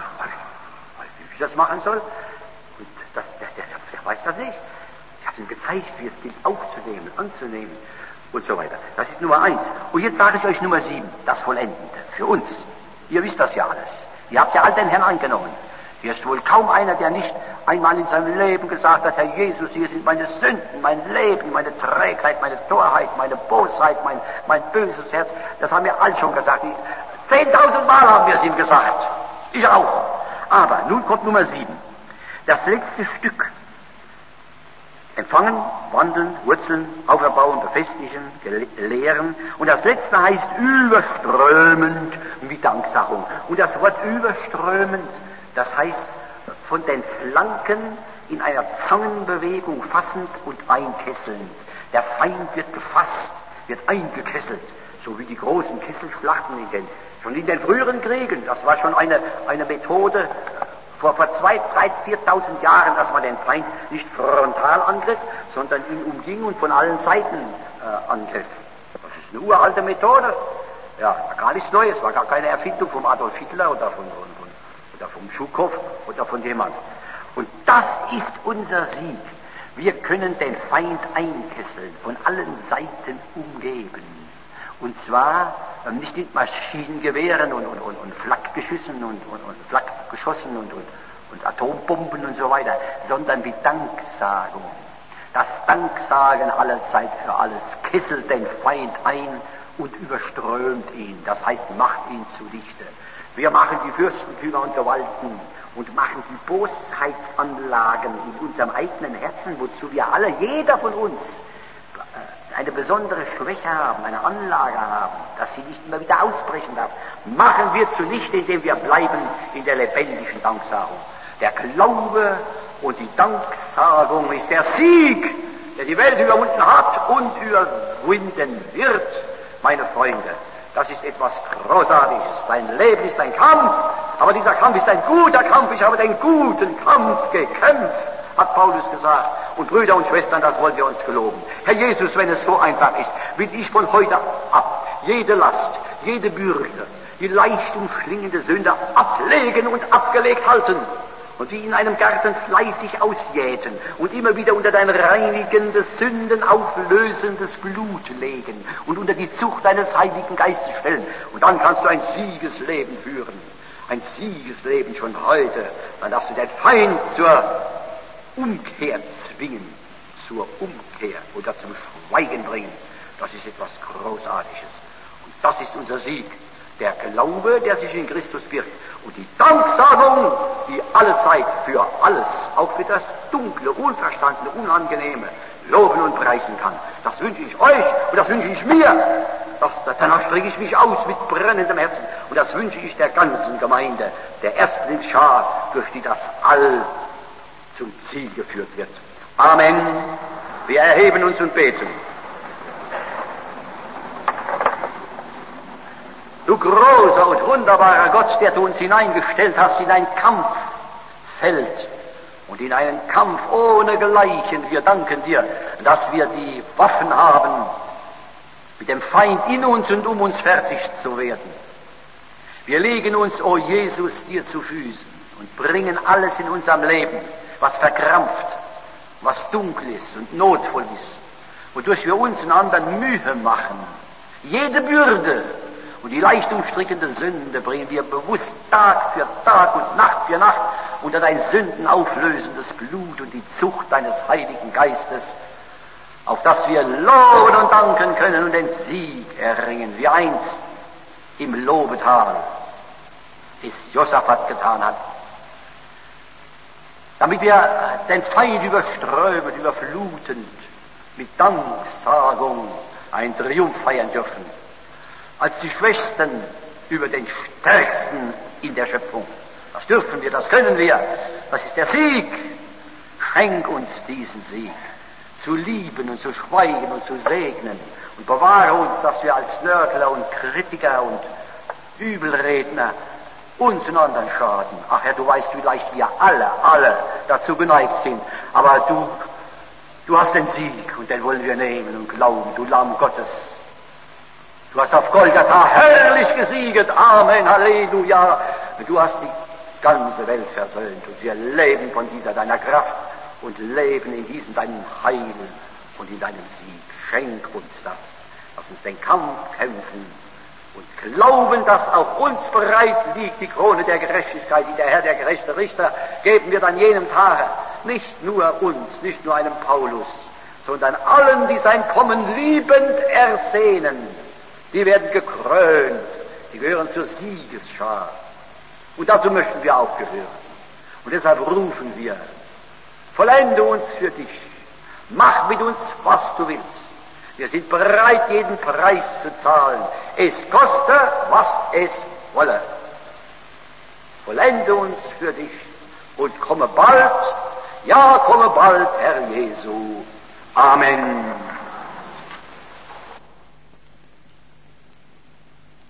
S1: wie ich das machen soll? Und das, der, der, der weiß das nicht. Ich habe ihm gezeigt, wie es gilt, aufzunehmen, anzunehmen und so weiter. Das ist Nummer eins. Und jetzt sage ich euch Nummer sieben, das Vollendende, für uns. Ihr wisst das ja alles. Ihr habt ja all den Herrn angenommen. Hier ist wohl kaum einer, der nicht einmal in seinem Leben gesagt hat, Herr Jesus, hier sind meine Sünden, mein Leben, meine Trägheit, meine Torheit, meine Bosheit, mein, mein böses Herz. Das haben wir alle schon gesagt. Zehntausend Mal haben wir es ihm gesagt. Ich auch. Aber nun kommt Nummer sieben. Das letzte Stück. Empfangen, wandeln, wurzeln, auferbauen, befestigen, lehren. Und das letzte heißt überströmend wie Danksagung. Und das Wort überströmend, das heißt von den Flanken in einer Zangenbewegung fassend und einkesselnd. Der Feind wird gefasst, wird eingekesselt, so wie die großen Kesselschlachten in den, schon in den früheren Kriegen. Das war schon eine, eine Methode vor, vor zwei, drei, viertausend Jahren, dass man den Feind nicht frontal angriff, sondern ihn umging und von allen Seiten äh, angriff. Das ist eine uralte Methode. Ja, gar nichts Neues, war gar keine Erfindung vom Adolf Hitler oder von, von, von oder vom Schukow oder von jemand. Und das ist unser Sieg. Wir können den Feind einkesseln, von allen Seiten umgeben. Und zwar ähm, nicht mit Maschinengewehren und, und, und, und Flakgeschüssen und, und, und Flakgeschossen und, und, und Atombomben und so weiter, sondern mit Danksagung. Das Danksagen allezeit für alles kesselt den Feind ein und überströmt ihn. Das heißt, macht ihn zunichte. Wir machen die Fürstentümer und Gewalten und machen die Bosheitsanlagen in unserem eigenen Herzen, wozu wir alle, jeder von uns, eine besondere Schwäche haben, eine Anlage haben, dass sie nicht immer wieder ausbrechen darf, machen wir zunichte, indem wir bleiben in der lebendigen Danksagung. Der Glaube und die Danksagung ist der Sieg, der die Welt überwunden hat und überwinden wird, meine Freunde. Das ist etwas Großartiges. Dein Leben ist ein Kampf, aber dieser Kampf ist ein guter Kampf. Ich habe den guten Kampf gekämpft, hat Paulus gesagt. Und Brüder und Schwestern, das wollen wir uns geloben. Herr Jesus, wenn es so einfach ist, will ich von heute ab jede Last, jede Bürde, die leicht umschlingende Sünde ablegen und abgelegt halten. Und wie in einem Garten fleißig ausjäten und immer wieder unter dein reinigendes, sündenauflösendes Blut legen und unter die Zucht deines Heiligen Geistes stellen. Und dann kannst du ein Siegesleben führen. Ein Siegesleben schon heute. Dann darfst du den Feind zur Umkehr zwingen, zur Umkehr oder zum Schweigen bringen. Das ist etwas Großartiges. Und das ist unser Sieg. Der Glaube, der sich in Christus birgt. Und die Danksagung, die allezeit für alles, auch für das Dunkle, Unverstandene, Unangenehme, loben und preisen kann. Das wünsche ich euch und das wünsche ich mir. Das, danach strecke ich mich aus mit brennendem Herzen. Und das wünsche ich der ganzen Gemeinde, der Erstlingsschar, durch die das All zum Ziel geführt wird. Amen. Wir erheben uns und beten. Du Du großer und wunderbarer Gott, der du uns hineingestellt hast in ein Kampffeld und in einen Kampf ohne Gleichen. Wir danken dir, dass wir die Waffen haben, mit dem Feind in uns und um uns fertig zu werden. Wir legen uns, o Jesus, dir zu Füßen und bringen alles in unserem Leben, was verkrampft, was dunkel ist und notvoll ist, wodurch wir uns und anderen Mühe machen. Jede Bürde und die leicht umstrickende Sünde bringen wir bewusst Tag für Tag und Nacht für Nacht unter dein sündenauflösendes Blut und die Zucht deines Heiligen Geistes, auf das wir loben und danken können und den Sieg erringen, wie einst im Lobetal es Josaphat getan hat, damit wir den Feind überströmend, überflutend mit Danksagung einen Triumph feiern dürfen, als die Schwächsten über den Stärksten in der Schöpfung. Das dürfen wir, das können wir, das ist der Sieg. Schenk uns diesen Sieg, zu lieben und zu schweigen und zu segnen, und bewahre uns, dass wir als Nörgler und Kritiker und Übelredner uns und anderen schaden. Ach Herr, du weißt, wie leicht wir alle, alle dazu geneigt sind, aber du, du hast den Sieg und den wollen wir nehmen und glauben, du Lamm Gottes. Du hast auf Golgatha herrlich gesieget, Amen, Halleluja. Du hast die ganze Welt versöhnt und wir leben von dieser deiner Kraft und leben in diesem deinem Heil und in deinem Sieg. Schenk uns das, lass uns den Kampf kämpfen und glauben, dass auf uns bereit liegt die Krone der Gerechtigkeit, die der Herr, der gerechte Richter, geben wir dann jenem Tage nicht nur uns, nicht nur einem Paulus, sondern allen, die sein Kommen liebend ersehnen. Die werden gekrönt, die gehören zur Siegesschar. Und dazu möchten wir auch gehören. Und deshalb rufen wir, vollende uns für dich, mach mit uns, was du willst. Wir sind bereit, jeden Preis zu zahlen. Es koste, was es wolle. Vollende uns für dich und komme bald, ja, komme bald, Herr Jesu. Amen.